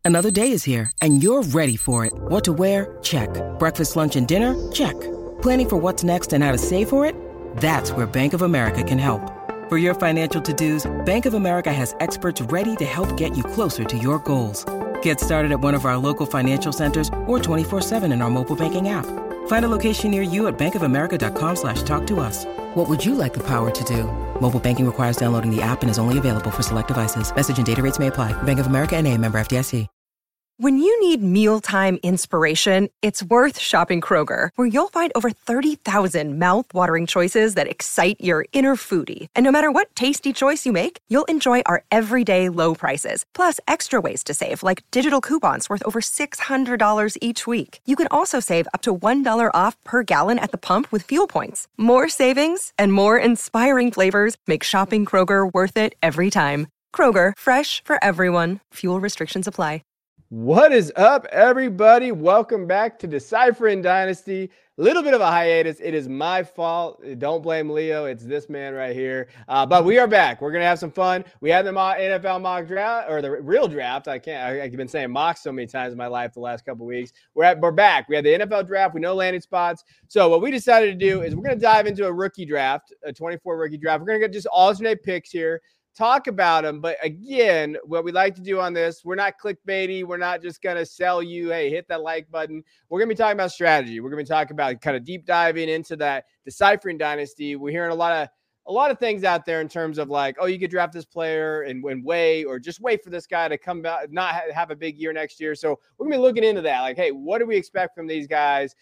Another day is here, and you're ready for it. What to wear? Check. Breakfast, lunch, and dinner? Check. Planning for what's next and how to save for it? That's where Bank of America can help. For your financial to-dos, Bank of America has experts ready to help get you closer to your goals. Get started at one of our local financial centers or 24/7 in our mobile banking app. Find a location near you at bankofamerica.com/talktous. What would you like the power to do? Mobile banking requires downloading the app and is only available for select devices. Message and data rates may apply. Bank of America N.A., member FDIC. When you need mealtime inspiration, it's worth shopping Kroger, where you'll find over 30,000 mouth-watering choices that excite your inner foodie. And no matter what tasty choice you make, you'll enjoy our everyday low prices, plus extra ways to save, like digital coupons worth over $600 each week. You can also save up to $1 off per gallon at the pump with fuel points. More savings and more inspiring flavors make shopping Kroger worth it every time. Kroger, fresh for everyone. Fuel restrictions apply. What is up, everybody? Welcome back to Deciphering Dynasty. Little bit of a hiatus. It is my fault. Don't blame Leo. It's this man right here. But we are back. We're going to have some fun. We had the NFL mock draft, or the real draft. I've been saying mock so many times in my life the last couple of weeks. We're back. We had the NFL draft. We know landing spots. So what we decided to do is we're going to dive into a rookie draft, a 24 rookie draft. We're going to just alternate picks here. Talk about them. But again, what we like to do on this, we're not clickbaity. We're not just going to sell you, hey, hit that like button. We're going to be talking about strategy. We're going to be talking about kind of deep diving into that Deciphering Dynasty. We're hearing a lot of things out there in terms of like, oh, you could draft this player and wait, or just wait for this guy to come back, not have a big year next year. So we're going to be looking into that. Like, hey, what do we expect from these guys?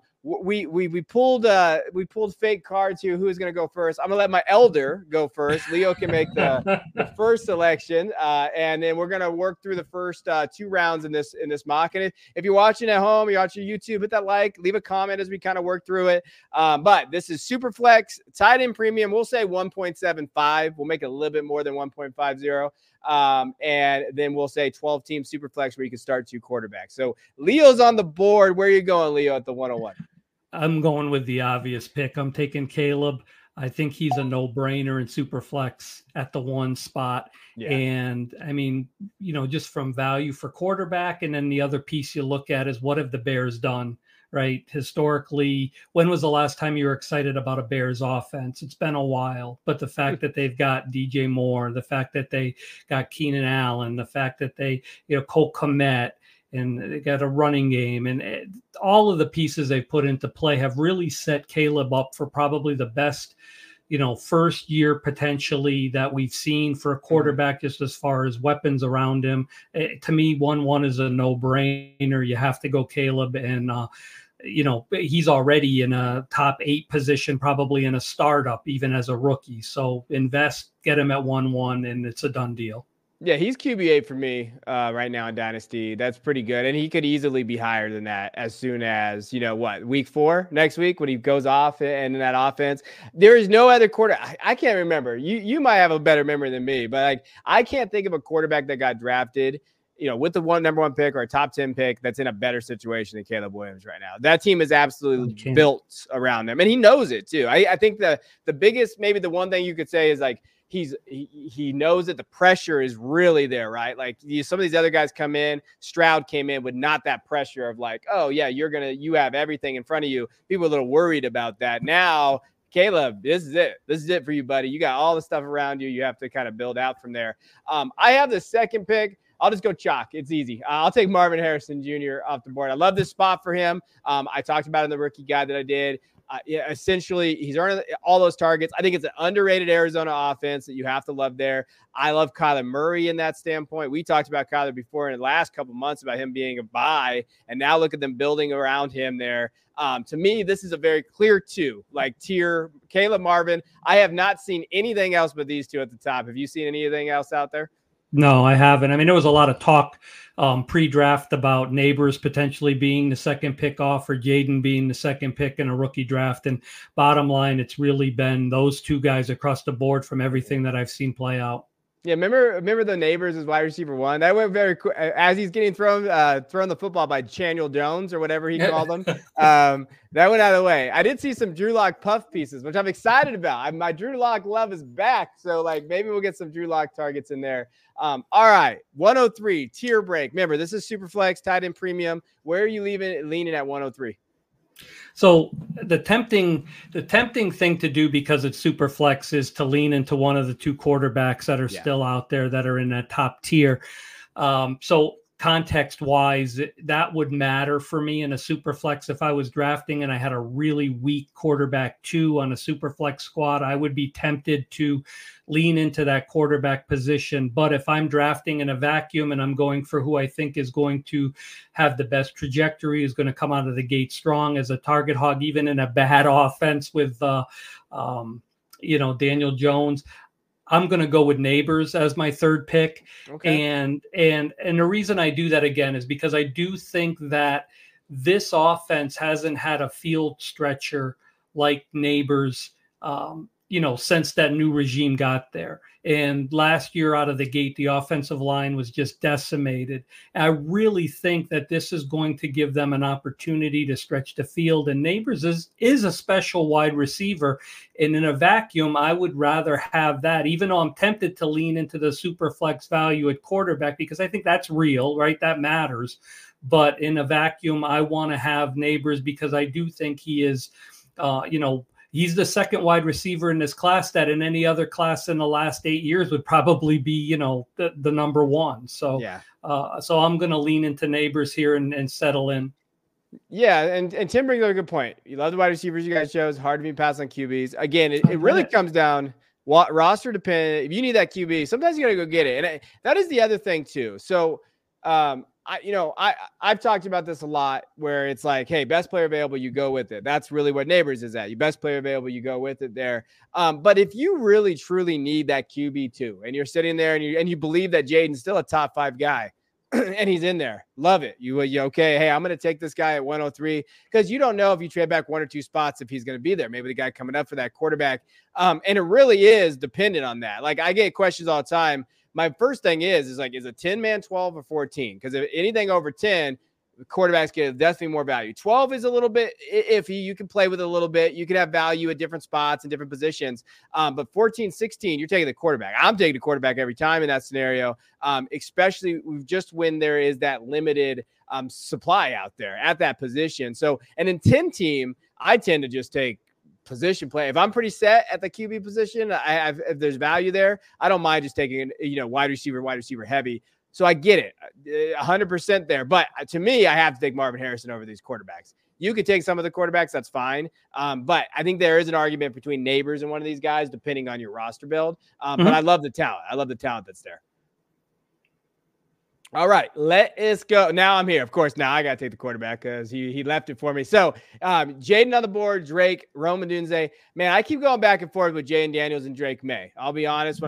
We pulled fake cards here. Who's going to go first? I'm going to let my elder go first. Leo can make the first selection, and then we're going to work through the first 2 rounds in this mock. And if you're watching at home, you're watching YouTube, hit that like, leave a comment as we kind of work through it. But this is Superflex, tight end premium. We'll say 1.75. We'll make it a little bit more than 1.50. And then we'll say 12-team Superflex where you can start 2 quarterbacks. So Leo's on the board. Where are you going, Leo, at the 101? I'm going with the obvious pick. I'm taking Caleb. I think he's a no-brainer in Superflex at the 1 spot. Yeah. And I mean, just from value for quarterback. And then the other piece you look at is what have the Bears done, right? Historically, when was the last time you were excited about a Bears offense? It's been a while. But the fact that they've got DJ Moore, the fact that they got Keenan Allen, the fact that they, Cole Kmet, and they got a running game, and all of the pieces they put into play have really set Caleb up for probably the best, first year potentially that we've seen for a quarterback, just as far as weapons around him. To me, 1-1 is a no-brainer. You have to go Caleb, and he's already in a top 8 position, probably in a startup, even as a rookie. So invest, get him at 1-1, and it's a done deal. Yeah, he's QB8 for me right now in Dynasty. That's pretty good. And he could easily be higher than that as soon as, week 4 next week when he goes off and in that offense. There is no other quarterback. I can't remember. You might have a better memory than me, but I can't think of a quarterback that got drafted, with the number 1 pick or a top 10 pick that's in a better situation than Caleb Williams right now. That team is absolutely built around him. And he knows it too. I think the biggest, maybe the one thing you could say is he knows that the pressure is really there, right? Like some of these other guys come in, Stroud came in with not that pressure of like, oh yeah, you have everything in front of you. People are a little worried about that. Now, Caleb, this is it. This is it for you, buddy. You got all the stuff around you. You have to kind of build out from there. I have the second pick. I'll just go chalk. It's easy. I'll take Marvin Harrison Jr. off the board. I love this spot for him. I talked about it in the rookie guide that I did. Essentially, he's earning all those targets. I think it's an underrated Arizona offense that you have to love there. I love Kyler Murray in that standpoint. We talked about Kyler before in the last couple months about him being a buy, and now look at them building around him there. To me, this is a very clear 2, tier Caleb, Marvin. I have not seen anything else but these 2 at the top. Have you seen anything else out there? No, I haven't. I mean, there was a lot of talk pre-draft about Neighbors potentially being the second pick off, or Jaden being the second pick in a rookie draft. And bottom line, it's really been those 2 guys across the board from everything that I've seen play out. Yeah, remember the Neighbors as wide receiver 1? That went very quick as he's getting thrown the football by Chaniel Jones or whatever he called him. That went out of the way. I did see some Drew Lock puff pieces, which I'm excited about. My Drew Lock love is back, so like maybe we'll get some Drew Lock targets in there. All right, 103 tier break. Remember, this is Superflex tight end premium. Where are you leaning at 103? So the tempting thing to do, because it's super flex, is to lean into one of the 2 quarterbacks that are still out there that are in that top tier. So context wise, that would matter for me in a super flex. If I was drafting and I had a really weak quarterback 2 on a super flex squad, I would be tempted to lean into that quarterback position. But if I'm drafting in a vacuum and I'm going for who I think is going to have the best trajectory, is going to come out of the gate strong as a target hog, even in a bad offense with, Daniel Jones, I'm going to go with Neighbors as my 3rd pick. Okay. And the reason I do that again is because I do think that this offense hasn't had a field stretcher like Neighbors, since that new regime got there. And last year out of the gate, the offensive line was just decimated. I really think that this is going to give them an opportunity to stretch the field. And Neighbors is a special wide receiver. And in a vacuum, I would rather have that, even though I'm tempted to lean into the super flex value at quarterback, because I think that's real, right? That matters. But in a vacuum, I want to have Neighbors because I do think he is, he's the 2nd wide receiver in this class that in any other class in the last 8 years would probably be, the number 1. So, so I'm going to lean into Neighbors here and settle in. Yeah, and Tim brings up a good point. You love the wide receivers you guys chose. Hard to be passed on QBs. Again, it really comes down roster dependent. If you need that QB, sometimes you got to go get it. And that is the other thing too. So, I've talked about this a lot where it's like, hey, best player available, you go with it. That's really what Neighbors is at. Your best player available, you go with it there. But if you really truly need that QB too, and you're sitting there and you believe that Jaden's still a top 5 guy and he's in there, love it. You okay? Hey, I'm going to take this guy at 103 because you don't know if you trade back 1 or 2 spots if he's going to be there. Maybe the guy coming up for that quarterback. And it really is dependent on that. Like I get questions all the time. My first thing is it 10-man, 12, or 14? Because if anything over 10, the quarterbacks get definitely more value. 12 is a little bit iffy. You can play with it a little bit. You can have value at different spots and different positions. But 14, 16, you're taking the quarterback. I'm taking the quarterback every time in that scenario, especially just when there is that limited supply out there at that position. So, and in 10 team, I tend to just take position play. If I'm pretty set at the QB position, if there's value there, I don't mind just taking, wide receiver heavy. So I get it 100% there. But to me, I have to take Marvin Harrison over these quarterbacks. You could take some of the quarterbacks. That's fine. But I think there is an argument between Neighbors and one of these guys, depending on your roster build. But I love the talent. I love the talent that's there. All right, let us go. Now I'm here. Of course, now I got to take the quarterback because he left it for me. So Jaden on the board, Drake, Rome Odunze. Man, I keep going back and forth with Jaden Daniels and Drake May. I'll be honest,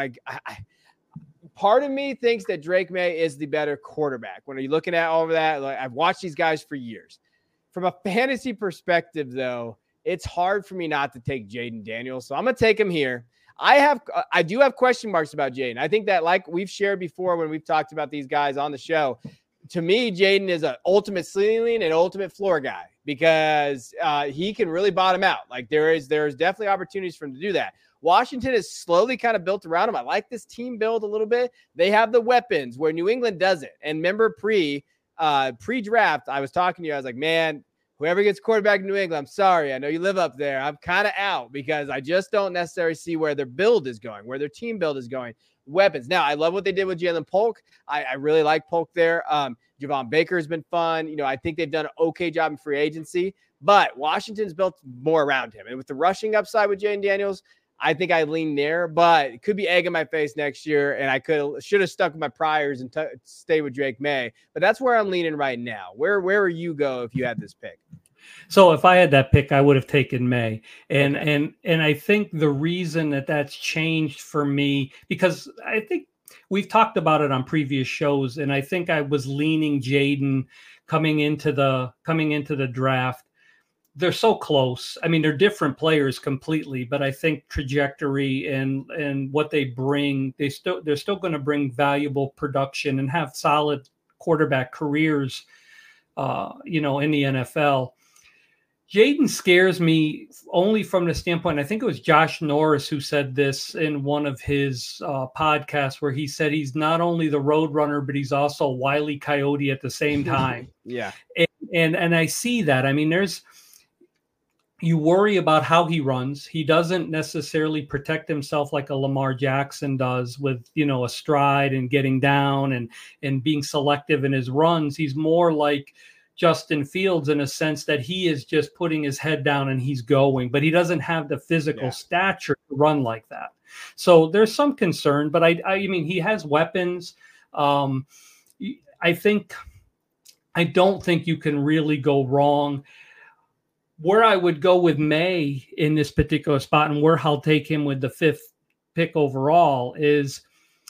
part of me thinks that Drake May is the better quarterback. When you're looking at all of that, like, I've watched these guys for years. From a fantasy perspective, though, it's hard for me not to take Jaden Daniels. So I'm going to take him here. I do have question marks about Jaden. I think that, like we've shared before when we've talked about these guys on the show, to me, Jaden is an ultimate ceiling and ultimate floor guy because he can really bottom out. Like there's definitely opportunities for him to do that. Washington is slowly kind of built around him. I like this team build a little bit. They have the weapons where New England doesn't. And remember pre-draft, I was talking to you. I was like, man, whoever gets quarterback in New England, I'm sorry. I know you live up there. I'm kind of out because I just don't necessarily see where their build is going, where their team build is going. Weapons. Now, I love what they did with Jalen Polk. I really like Polk there. Javon Baker has been fun. I think they've done an okay job in free agency, but Washington's built more around him. And with the rushing upside with Jaden Daniels, I think I lean there, but it could be egg in my face next year, and I should have stuck with my priors and stay with Drake May. But that's where I'm leaning right now. Where would you go if you had this pick? So if I had that pick, I would have taken May. And I think the reason that's changed for me, because I think we've talked about it on previous shows, and I think I was leaning Jaden coming into the draft. they're so close. I mean, they're different players completely, but I think trajectory and what they bring, they're still going to bring valuable production and have solid quarterback careers, in the NFL. Jayden scares me only from the standpoint, I think it was Josh Norris who said this in one of his podcasts, where he said he's not only the road runner, but he's also Wile E. Coyote at the same time. Yeah. And I see that. I mean, you worry about how he runs. He doesn't necessarily protect himself like a Lamar Jackson does with, a stride and getting down and being selective in his runs. He's more like Justin Fields in a sense that he is just putting his head down and he's going, but he doesn't have the physical stature to run like that. So there's some concern, but I mean, he has weapons. I don't think you can really go wrong. Where I would go with May in this particular spot and where I'll take him with the 5th pick overall is,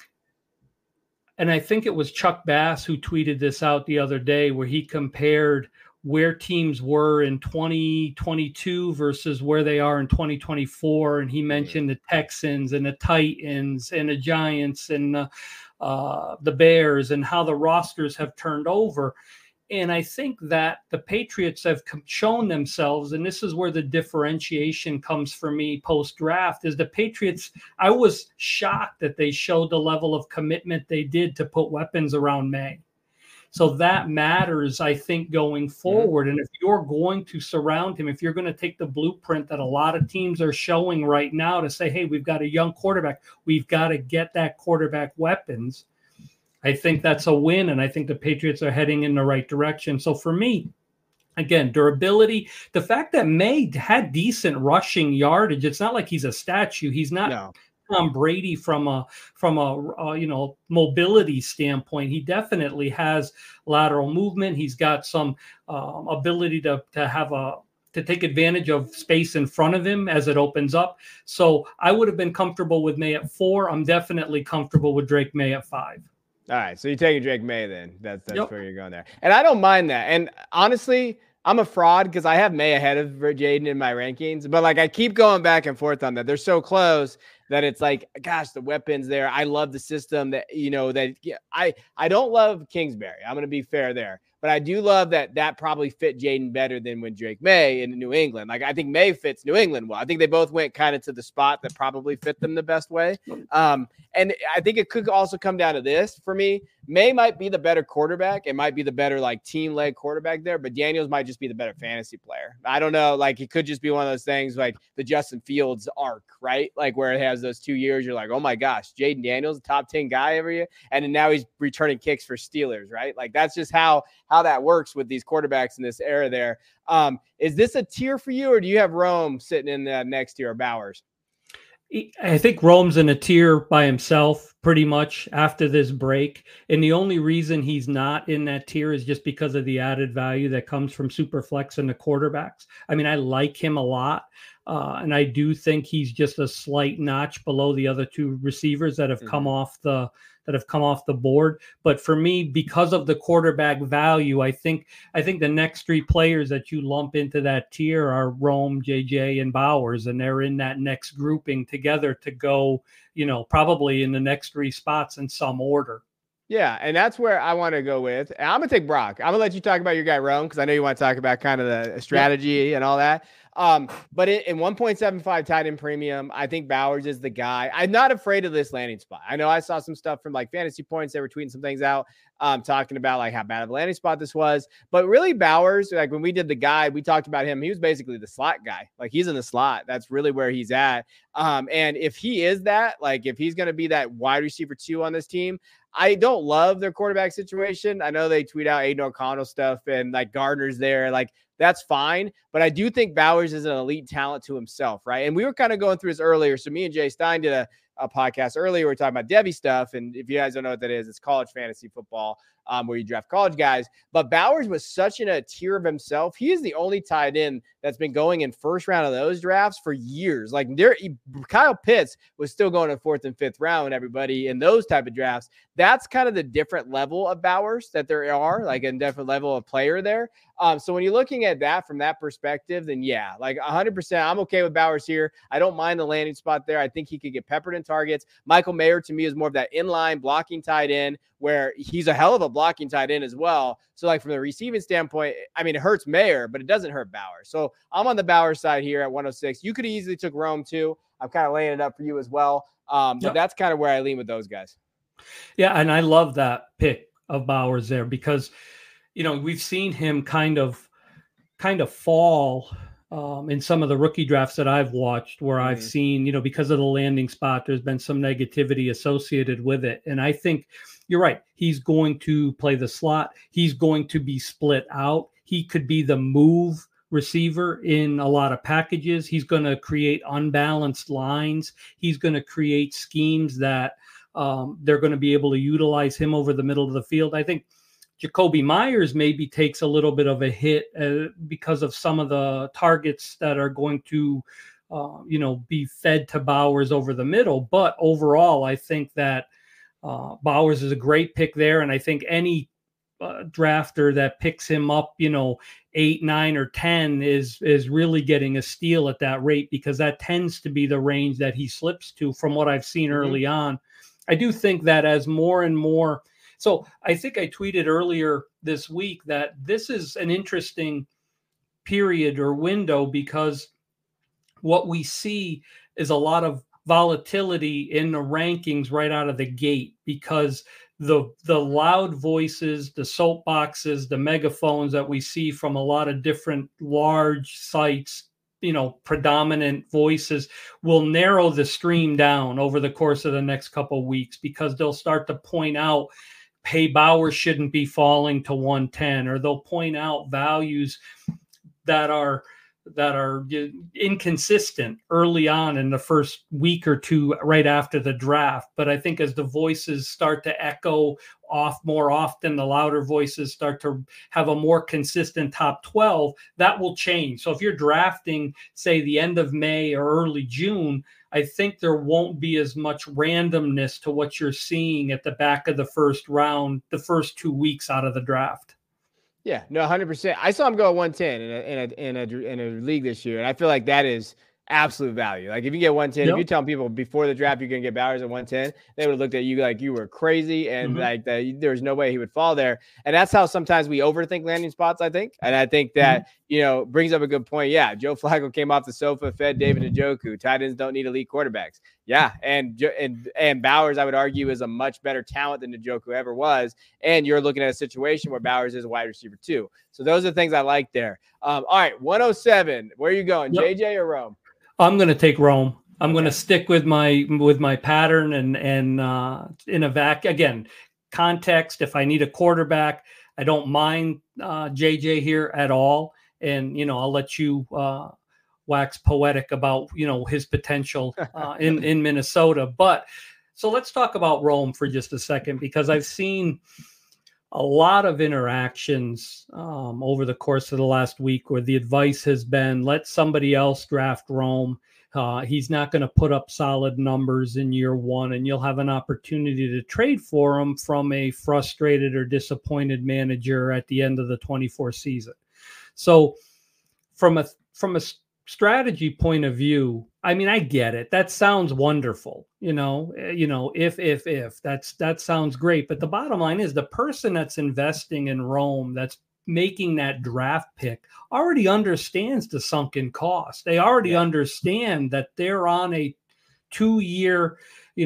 and I think it was Chuck Bass who tweeted this out the other day, where he compared where teams were in 2022 versus where they are in 2024. And he mentioned the Texans and the Titans and the Giants and the Bears and how the rosters have turned over. And I think that the Patriots have shown themselves, and this is where the differentiation comes for me post-draft, is the Patriots, I was shocked that they showed the level of commitment they did to put weapons around May. So that matters, I think, going forward. And if you're going to surround him, if you're going to take the blueprint that a lot of teams are showing right now to say, hey, we've got a young quarterback, we've got to get that quarterback weapons, I think that's a win, and I think the Patriots are heading in the right direction. So for me, again, durability, the fact that May had decent rushing yardage, it's not like he's a statue. He's not Tom Brady from a mobility standpoint. He definitely has lateral movement. He's got some ability to take advantage of space in front of him as it opens up. So I would have been comfortable with May at 4. I'm definitely comfortable with Drake May at 5. All right, so you're taking Drake May then. That's where you're going there. And I don't mind that. And honestly, I'm a fraud because I have May ahead of Jayden in my rankings. But, I keep going back and forth on that. They're so close that it's like, gosh, the weapons there. I love the system that, I don't love Kingsbury. I'm going to be fair there. But I do love that probably fit Jayden better than when Drake May in New England. I think May fits New England well. I think they both went kind of to the spot that probably fit them the best way. And I think it could also come down to this for me. May might be the better quarterback. It might be the better team-led quarterback there, but Daniels might just be the better fantasy player. I don't know. It could just be one of those things like the Justin Fields arc, right? Where it has those 2 years, you're like, oh my gosh, Jayden Daniels, top 10 guy every year. And then now he's returning kicks for Steelers, right? That's just how that works with these quarterbacks in this era there. Is this a tier for you, or do you have Rome sitting in the next tier, or Bowers? I think Rome's in a tier by himself pretty much after this break. And the only reason he's not in that tier is just because of the added value that comes from Superflex and the quarterbacks. I mean, I like him a lot. And I do think he's just a slight notch below the other 2 receivers that have come off the board. But for me, because of the quarterback value, I think the next 3 players that you lump into that tier are Rome, JJ, and Bowers, and they're in that next grouping together to go, probably in the next 3 spots in some order. Yeah, and that's where I want to go with. And I'm going to take Brock. I'm going to let you talk about your guy, Rome, because I know you want to talk about kind of the strategy and all that. But in 1.75 tight end premium, I think Bowers is the guy. I'm not afraid of this landing spot. I know I saw some stuff from Fantasy Points. They were tweeting some things out, talking about how bad of a landing spot this was. But really Bowers, when we did the guide, we talked about him. He was basically the slot guy. He's in the slot. That's really where he's at. And if he is that, if he's going to be that wide receiver 2 on this team, I don't love their quarterback situation. I know they tweet out Aiden O'Connell stuff and Gardner's there. That's fine. But I do think Bowers is an elite talent to himself, right? And we were kind of going through this earlier. So me and Jay Stein did a podcast earlier. We were talking about Devy stuff. And if you guys don't know what that is, it's college fantasy football, where you draft college guys. But Bowers was such in a tier of himself. He is the only tight end that's been going in first round of those drafts for years. Kyle Pitts was still going in 4th and 5th round, everybody in those type of drafts. That's kind of the different level of Bowers that there are, a different level of player there. So when you're looking at that from that perspective, then yeah, like 100%, I'm okay with Bowers here. I don't mind the landing spot there. I think he could get peppered in targets. Michael Mayer to me is more of that inline blocking tight end, where he's a hell of a blocking tight end as well. So like from the receiving standpoint, I mean, it hurts Mayer, but it doesn't hurt Bowers. So I'm on the Bowers side here at 106. You could have easily took Rome too. I'm kind of laying it up for you as well. But that's kind of where I lean with those guys. Yeah, and I love that pick of Bowers there because, you know, we've seen him kind of fall in some of the rookie drafts that I've watched where I've seen, you know, because of the landing spot, there's been some negativity associated with it. And I think you're right. He's going to play the slot. He's going to be split out. He could be the move receiver in a lot of packages. He's going to create unbalanced lines. He's going to create schemes that they're going to be able to utilize him over the middle of the field. I think Jakobi Meyers maybe takes a little bit of a hit because of some of the targets that are going to, be fed to Bowers over the middle. But overall, I think that Bowers is a great pick there. And I think any drafter that picks him up, 8, 9, or 10 is really getting a steal at that rate, because that tends to be the range that he slips to from what I've seen early on. I do think that as more and more, so I think I tweeted earlier this week that this is an interesting period or window, because what we see is a lot of volatility in the rankings right out of the gate, because the loud voices, the soapboxes, the megaphones that we see from a lot of different large sites, predominant voices, will narrow the stream down over the course of the next couple of weeks, because they'll start to point out, hey, Bowers shouldn't be falling to 110, or they'll point out values that are inconsistent early on in the first week or two right after the draft. But I think as the voices start to echo off more often, the louder voices start to have a more consistent top 12, that will change. So if you're drafting, say, the end of May or early June, I think there won't be as much randomness to what you're seeing at the back of the first round, the first 2 weeks out of the draft. Yeah, no, 100%. I saw him go at 110 in a league this year, and I feel like that is absolute value. Like if you get 110, if you tell people before the draft you're going to get Bowers at 110, they would have looked at you like you were crazy, and like there's no way he would fall there. And that's how sometimes we overthink landing spots, I think. And I think that, brings up a good point. Yeah, Joe Flacco came off the sofa, fed David Njoku. Tight ends don't need elite quarterbacks. Yeah, and Bowers, I would argue, is a much better talent than Njoku ever was. And you're looking at a situation where Bowers is a wide receiver too. So those are the things I like there. All right, 107. Where are you going, JJ or Rome? I'm going to take Rome. I'm going to stick with my pattern and in a vac again, context. If I need a quarterback, I don't mind JJ here at all. And, I'll let you wax poetic about, his potential in Minnesota. But so let's talk about Rome for just a second, because I've seen a lot of interactions over the course of the last week where the advice has been, let somebody else draft Rome. He's not going to put up solid numbers in year one, and you'll have an opportunity to trade for him from a frustrated or disappointed manager at the end of the 24 season. So from a strategy point of view, I mean, I get it. That sounds wonderful. If that sounds great. But the bottom line is the person that's investing in Rome, that's making that draft pick, already understands the sunken cost. They already understand that they're on a 2-year,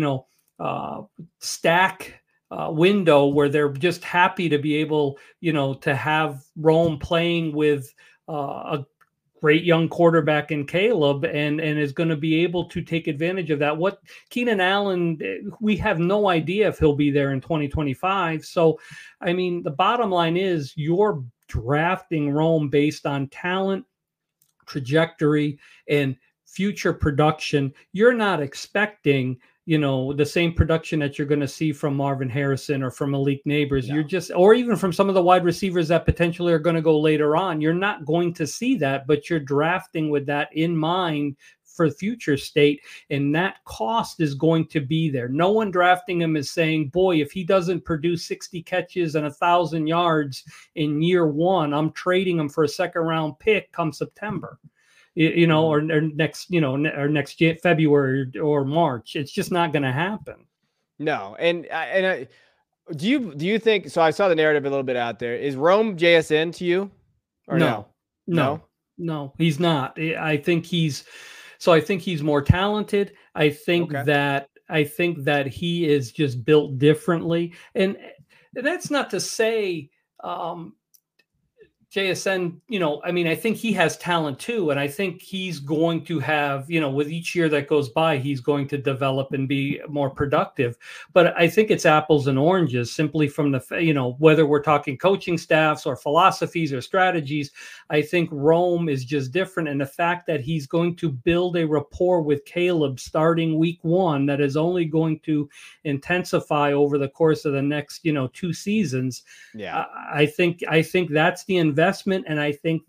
stack window where they're just happy to be able, to have Rome playing with a great young quarterback in Caleb, and is going to be able to take advantage of that. What Keenan Allen, we have no idea if he'll be there in 2025. So, I mean, the bottom line is you're drafting Rome based on talent, trajectory, and future production. You're not expecting, the same production that you're going to see from Marvin Harrison or from Malik Neighbors. No. You're just, or even from some of the wide receivers that potentially are going to go later on. You're not going to see that, but you're drafting with that in mind for future state, and that cost is going to be there. No one drafting him is saying, boy, if he doesn't produce 60 catches and 1,000 yards in year one, I'm trading him for a second round pick come September, or next February or March. It's just not going to happen. No. Do you think, so I saw the narrative a little bit out there. Is Rome JSN to you or no? No, he's not. I think he's more talented. I think that he is just built differently. And that's not to say, JSN, I think he has talent too. And I think he's going to have, with each year that goes by, he's going to develop and be more productive. But I think it's apples and oranges simply from the, whether we're talking coaching staffs or philosophies or strategies. I think Rome is just different. And the fact that he's going to build a rapport with Caleb starting week one, that is only going to intensify over the course of the next, 2 seasons. Yeah. I think that's the investment. And I think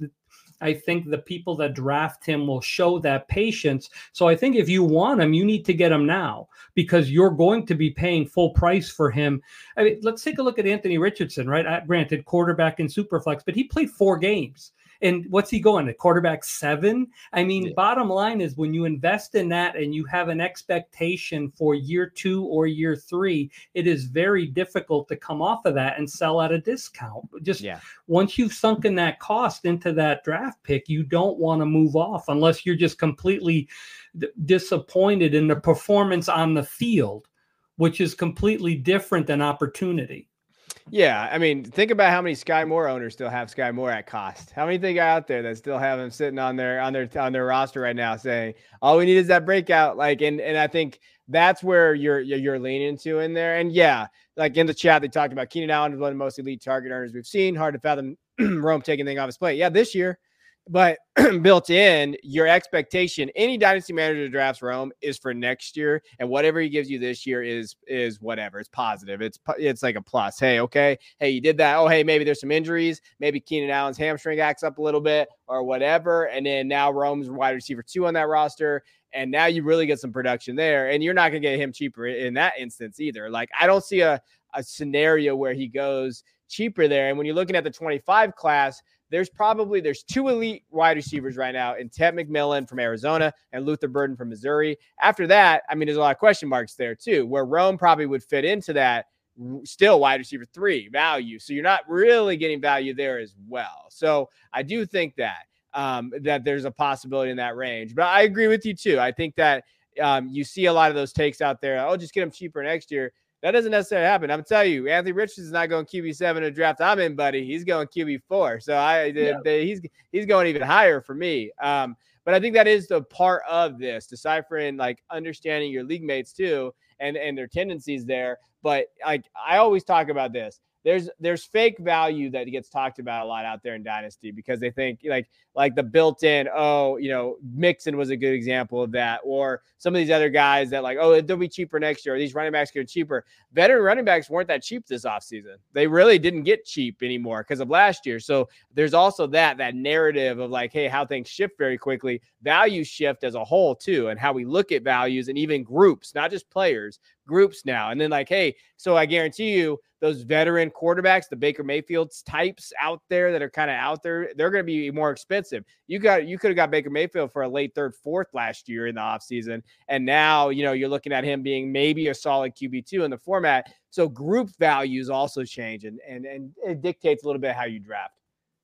the people that draft him will show that patience. So I think if you want him, you need to get him now, because you're going to be paying full price for him. I mean, let's take a look at Anthony Richardson, right? Granted, quarterback in Superflex, but he played 4 games. And what's he going to quarterback 7? I mean, Bottom line is when you invest in that and you have an expectation for year 2 or year 3, it is very difficult to come off of that and sell at a discount. Once you've sunken that cost into that draft pick, you don't want to move off unless you're just completely disappointed in the performance on the field, which is completely different than opportunity. Yeah, I mean, think about how many Sky Moore owners still have Sky Moore at cost. How many think out there that still have him sitting on their roster right now, saying all we need is that breakout? And I think that's where you're leaning to in there. And yeah, like in the chat, they talked about Keenan Allen is one of the most elite target earners we've seen. Hard to fathom Rome taking anything off his plate. Yeah, this year. But built in, your expectation, any dynasty manager that drafts Rome is for next year, and whatever he gives you this year is whatever. It's positive. It's like a plus. Hey, okay. Hey, you did that. Oh, hey, maybe there's some injuries. Maybe Keenan Allen's hamstring acts up a little bit or whatever. And then now Rome's wide receiver 2 on that roster. And now you really get some production there. And you're not going to get him cheaper in that instance either. Like, I don't see a scenario where he goes cheaper there. And when you're looking at the 25 class, there's 2 elite wide receivers right now in Ted McMillan from Arizona and Luther Burden from Missouri. After that, I mean, there's a lot of question marks there too, where Rome probably would fit into that still wide receiver 3 value. So you're not really getting value there as well. So I do think that there's a possibility in that range, but I agree with you too. I think that you see a lot of those takes out there. Oh, just get them cheaper next year. That doesn't necessarily happen. I'm telling you, Anthony Richardson is not going QB7 in a draft I'm in, buddy. He's going QB4. So he's going even higher for me. But I think that is the part of this, deciphering, like, understanding your league mates too and their tendencies there. But like I always talk about this. There's fake value that gets talked about a lot out there in Dynasty because they think like the built-in, Mixon was a good example of that, or some of these other guys that they'll be cheaper next year, or these running backs get cheaper. Veteran running backs weren't that cheap this offseason. They really didn't get cheap anymore because of last year. So there's also that narrative of like, hey, how things shift very quickly. Values shift as a whole too, and how we look at values and even groups, not just players, groups now. And then like, hey, so I guarantee you those veteran quarterbacks, the Baker Mayfield's types out there that are kind of out there, they're going to be more expensive. You could have got Baker Mayfield for a late 3rd, 4th last year in the offseason. And now, you're looking at him being maybe a solid QB2 in the format. So group values also change and it dictates a little bit how you draft.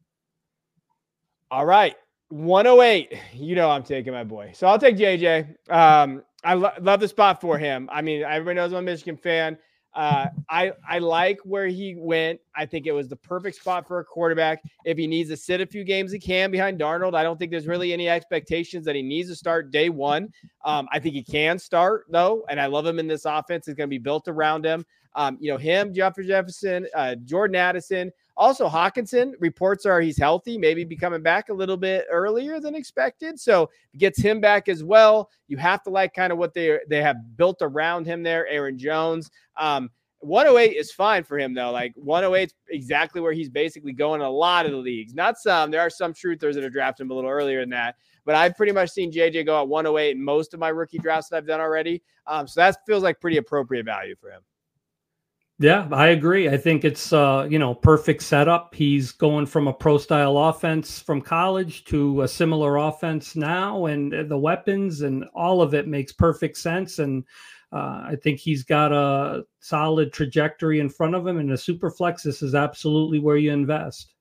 All right. 108. I'm taking my boy. So I'll take JJ. I love the spot for him. I mean, everybody knows I'm a Michigan fan. I like where he went. I think it was the perfect spot for a quarterback. If he needs to sit a few games, he can behind Darnold. I don't think there's really any expectations that he needs to start day one. I think he can start though. And I love him in this offense. It's going to be built around him. Him, Jeffrey Jefferson, Jordan Addison, also Hawkinson. Reports are he's healthy, maybe be coming back a little bit earlier than expected. So gets him back as well. You have to like kind of what they have built around him there. Aaron Jones. 108 is fine for him, though. Like 108 is exactly where he's basically going in a lot of the leagues. Not some. There are some truthers that are drafting him a little earlier than that. But I've pretty much seen JJ go at 108 in most of my rookie drafts that I've done already. So that feels like pretty appropriate value for him. Yeah, I agree. I think it's, perfect setup. He's going from a pro style offense from college to a similar offense now, and the weapons and all of it makes perfect sense. And I think he's got a solid trajectory in front of him, and a super flex, this is absolutely where you invest.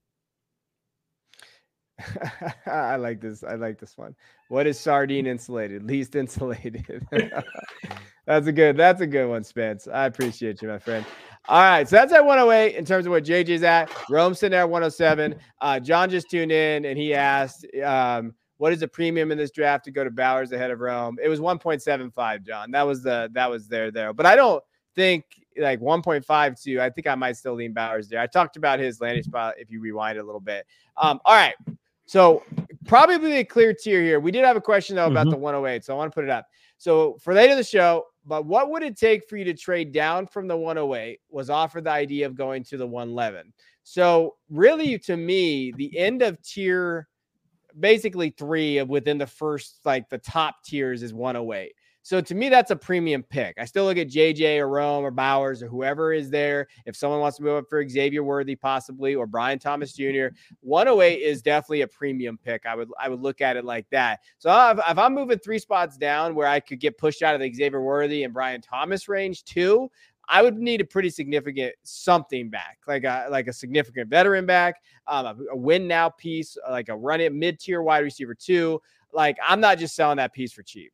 I like this. I like this one. What is sardine insulated? Least insulated. That's a good one, Spence. I appreciate you, my friend. All right, so that's at 108 in terms of what JJ's at. Rome's sitting there at 107. John just tuned in and he asked, what is the premium in this draft to go to Bowers ahead of Rome? It was 1.75, John. That was there. But I don't think like 1.52. I think I might still lean Bowers there. I talked about his landing spot if you rewind a little bit. All right. So probably a clear tier here. We did have a question though about the 108, so I want to put it up. So for later in the show, but what would it take for you to trade down from the 108? Was offered the idea of going to the 111. So really, to me, the end of tier, basically 3 of within the first, like the top tiers is 108. So to me, that's a premium pick. I still look at JJ or Rome or Bowers or whoever is there. If someone wants to move up for Xavier Worthy, possibly, or Brian Thomas Jr., 108 is definitely a premium pick. I would look at it like that. So if I'm moving 3 spots down where I could get pushed out of the Xavier Worthy and Brian Thomas range too, I would need a pretty significant something back, like a significant veteran back, a win now piece, like a run it mid-tier wide receiver too. Like I'm not just selling that piece for cheap.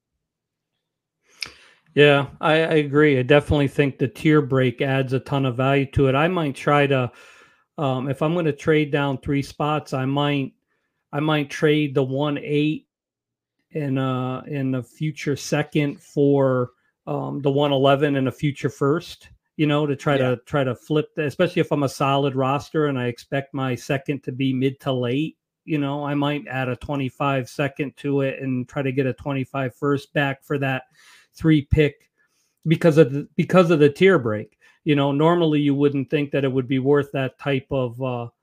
Yeah, I agree. I definitely think the tier break adds a ton of value to it. I might try to, if I'm going to trade down 3 spots, I might trade the 1-8 in a future second for the 111 and a future first. To try to flip that, especially if I'm a solid roster and I expect my second to be mid to late. I might add a 25 second to it and try to get a 25 first back for that 3 pick because of the tier break. Normally you wouldn't think that it would be worth that type of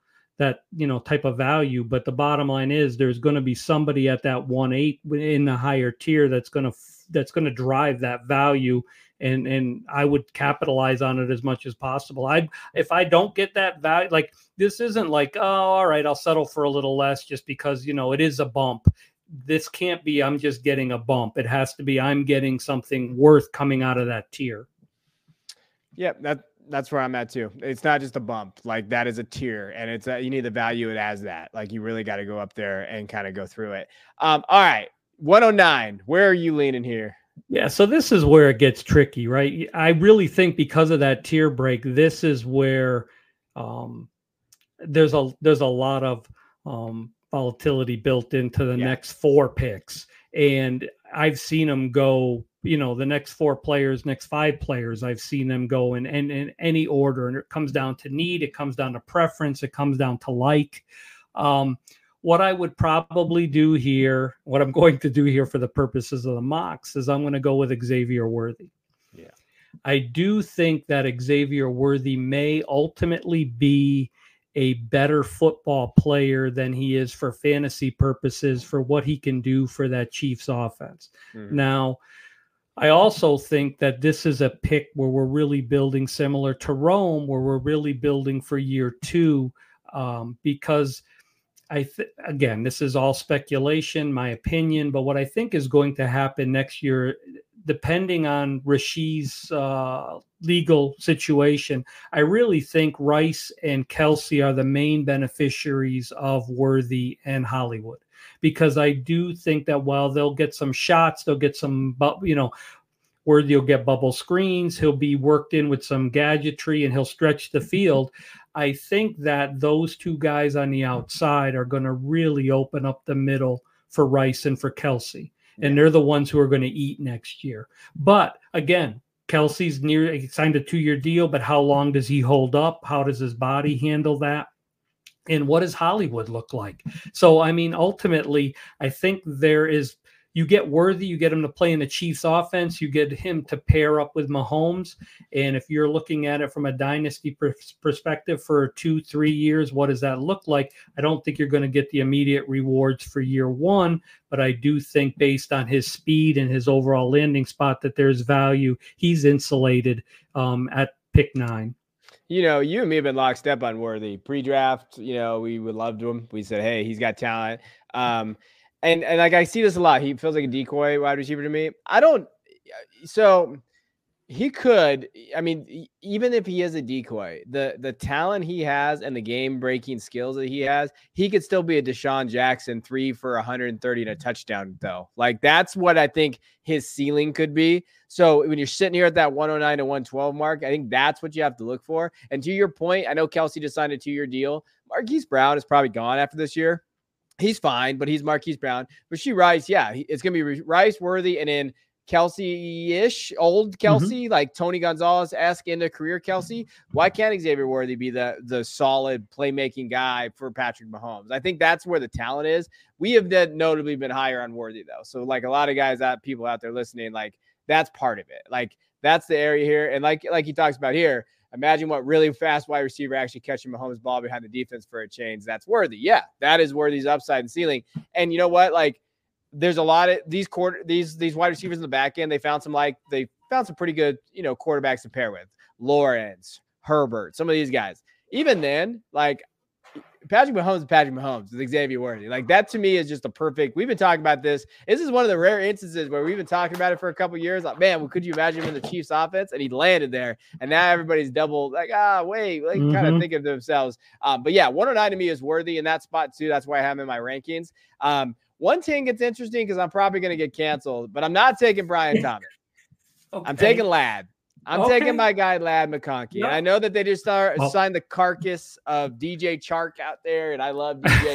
value, but the bottom line is there's going to be somebody at that 1-8 in the higher tier that's going to drive that value, and I would capitalize on it as much as possible. If I don't get that value, like this isn't like, oh, all right, I'll settle for a little less just because it is a bump. This can't be I'm just getting a bump. It has to be I'm getting something worth coming out of that tier. Yeah, that's where I'm at too. It's not just a bump. Like that is a tier, and it's you need to value it as that. Like you really got to go up there and kind of go through it. All right, 109. Where are you leaning here? Yeah, so this is where it gets tricky, right? I really think because of that tier break, this is where there's a lot of volatility built into the next 4 picks. And I've seen them go, the next 4 players, next 5 players, I've seen them go in any order. And it comes down to need, it comes down to preference, it comes down to like. What I would probably do here, what I'm going to do here for the purposes of the mocks, is I'm going to go with Xavier Worthy. Yeah. I do think that Xavier Worthy may ultimately be a better football player than he is for fantasy purposes for what he can do for that Chiefs offense. Mm-hmm. Now, I also think that this is a pick where we're really building similar to Rome, where we're really building for year 2, because again, this is all speculation, my opinion, but what I think is going to happen next year, depending on Rasheed's legal situation, I really think Rice and Kelsey are the main beneficiaries of Worthy and Hollywood, because I do think that while they'll get some shots, they'll get some, Worthy will get bubble screens, he'll be worked in with some gadgetry, and he'll stretch the field. I think that those 2 guys on the outside are going to really open up the middle for Rice and for Kelsey. And they're the ones who are going to eat next year. But again, Kelsey's signed a 2-year deal, but how long does he hold up? How does his body handle that? And what does Hollywood look like? So, I mean, ultimately, I think there is, you get Worthy, you get him to play in the Chiefs offense, you get him to pair up with Mahomes. And if you're looking at it from a dynasty perspective for 2-3 years, what does that look like? I don't think you're going to get the immediate rewards for year one, but I do think based on his speed and his overall landing spot that there's value. He's insulated at pick 9. You know, you and me have been lockstep on Worthy. Pre-draft, you know, we would love him. We said, hey, he's got talent. And like I see this a lot. He feels like a decoy wide receiver to me. So he could, I mean, even if he is a decoy, the talent he has and the game-breaking skills that he has, he could still be a Deshaun Jackson 3 for 130 and a touchdown, though. Like, that's what I think his ceiling could be. So when you're sitting here at that 109 to 112 mark, I think that's what you have to look for. And to your point, I know Kelce just signed a 2-year deal. Marquise Brown is probably gone after this year. He's fine, but he's Marquise Brown. Rasheed Rice, yeah, it's going to be Rice, Worthy, and then Kelce-ish, old Kelce, like Tony Gonzalez-esque into career Kelce. Why can't Xavier Worthy be the solid playmaking guy for Patrick Mahomes? I think that's where the talent is. We have notably been higher on Worthy, though. So, like, a lot of guys, people out there listening, like, that's part of it. Like, that's the area here. And like he talks about here, imagine what really fast wide receiver actually catching Mahomes' ball behind the defense for a change. That's Worthy. Yeah, that is Worthy's upside and ceiling. And you know what? Like, there's a lot of these wide receivers in the back end. They found some pretty good, you know, quarterbacks to pair with. Lawrence, Herbert, some of these guys. Even then, like, Patrick Mahomes with Xavier Worthy. Like, that to me is just a perfect. We've been talking about this. This is one of the rare instances where we've been talking about it for a couple of years. Like, man, well, could you imagine him in the Chiefs offense? And he landed there. And now everybody's double like, wait, like kind of think of themselves. But yeah, 109 to me is Worthy in that spot too. That's why I have him in my rankings. 110 gets interesting because I'm probably going to get canceled, but I'm not taking Brian Thomas. Okay. I'm taking Ladd. I'm taking my guy, Ladd McConkey. Yep. And I know that they just signed the carcass of DJ Chark out there, and I love DJ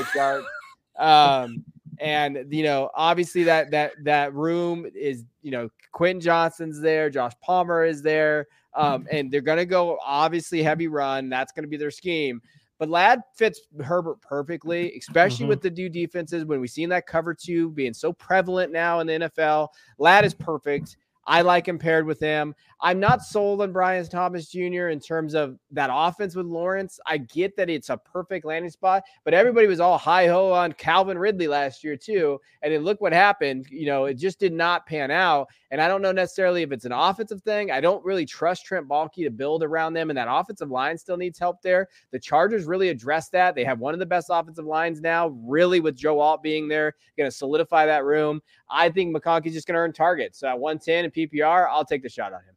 Chark. And, you know, obviously that room is, you know, Quentin Johnston's there. Josh Palmer is there. And they're going to go, obviously, heavy run. That's going to be their scheme. But Ladd fits Herbert perfectly, especially with the new defenses. When we've seen that cover 2 being so prevalent now in the NFL, Ladd is perfect. I like him paired with him. I'm not sold on Brian Thomas Jr. in terms of that offense with Lawrence. I get that it's a perfect landing spot, but everybody was all hi-ho on Calvin Ridley last year too. And then look what happened. You know, it just did not pan out. And I don't know necessarily if it's an offensive thing. I don't really trust Trent Baalke to build around them, and that offensive line still needs help there. The Chargers really addressed that. They have one of the best offensive lines now, really, with Joe Alt being there, going to solidify that room. I think McConkey's just going to earn targets. So at 110 in PPR, I'll take the shot on him.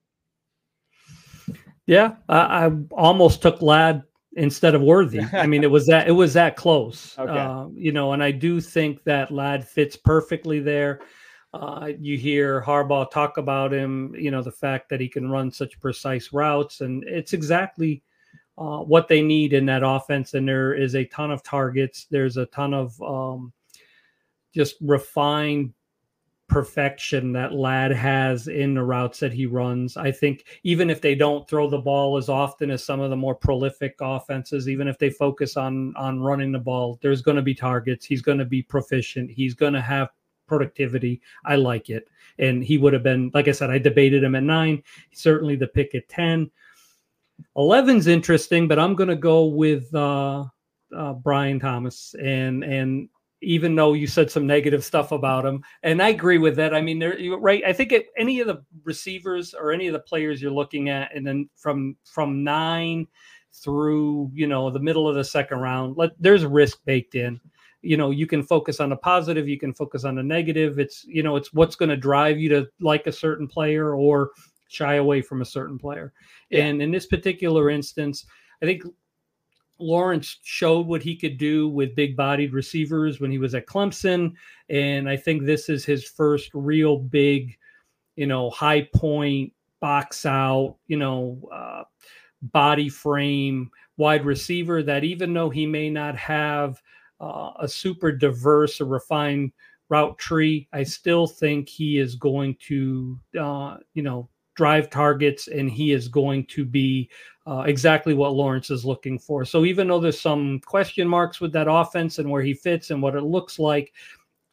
Yeah, I almost took Ladd instead of Worthy. I mean, it was that close. Okay. You know, and I do think that Ladd fits perfectly there. You hear Harbaugh talk about him, you know, the fact that he can run such precise routes, and it's exactly what they need in that offense. And there is a ton of targets. There's a ton of just refined perfection that Ladd has in the routes that he runs. I think even if they don't throw the ball as often as some of the more prolific offenses, even if they focus on running the ball, there's going to be targets. He's going to be proficient. He's going to have productivity. I like it. And he would have been, like I said, I debated him at 9, certainly the pick at 10. 11's interesting, but I'm going to go with Brian Thomas. And even though you said some negative stuff about him, and I agree with that. I mean, you're right. I think any of the receivers or any of the players you're looking at, and then from 9 through, you know, the middle of the second round, there's risk baked in. You know, you can focus on the positive, you can focus on the negative. It's, you know, it's what's going to drive you to like a certain player or shy away from a certain player. Yeah. And in this particular instance, I think Lawrence showed what he could do with big-bodied receivers when he was at Clemson, and I think this is his first real big, you know, high point, box out, you know, body frame wide receiver that even though he may not have a super diverse or refined route tree, I still think he is going to, you know, drive targets, and he is going to be exactly what Lawrence is looking for. So even though there's some question marks with that offense and where he fits and what it looks like,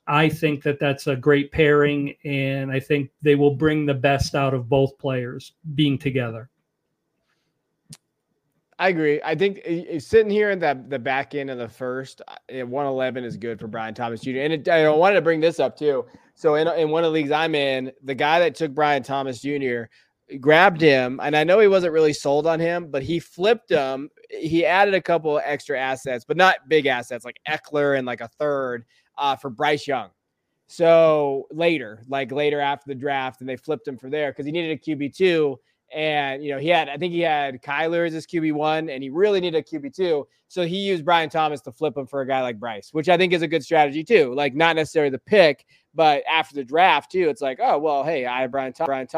I think that that's a great pairing, and I think they will bring the best out of both players being together. I agree. I think sitting here in the back end of the first, 111 is good for Brian Thomas Jr. And I wanted to bring this up too. So in one of the leagues I'm in, the guy that took Brian Thomas Jr. grabbed him, and I know he wasn't really sold on him, but he flipped him. He added a couple extra assets, but not big assets like Eckler and like a third for Bryce Young. So later after the draft, and they flipped him for there because he needed a QB2. And, I think he had Kyler as his QB1, and he really needed a QB2. So he used Brian Thomas to flip him for a guy like Bryce, which I think is a good strategy too. Like, not necessarily the pick, but after the draft too, it's like, oh, well, hey, I have Brian Thomas.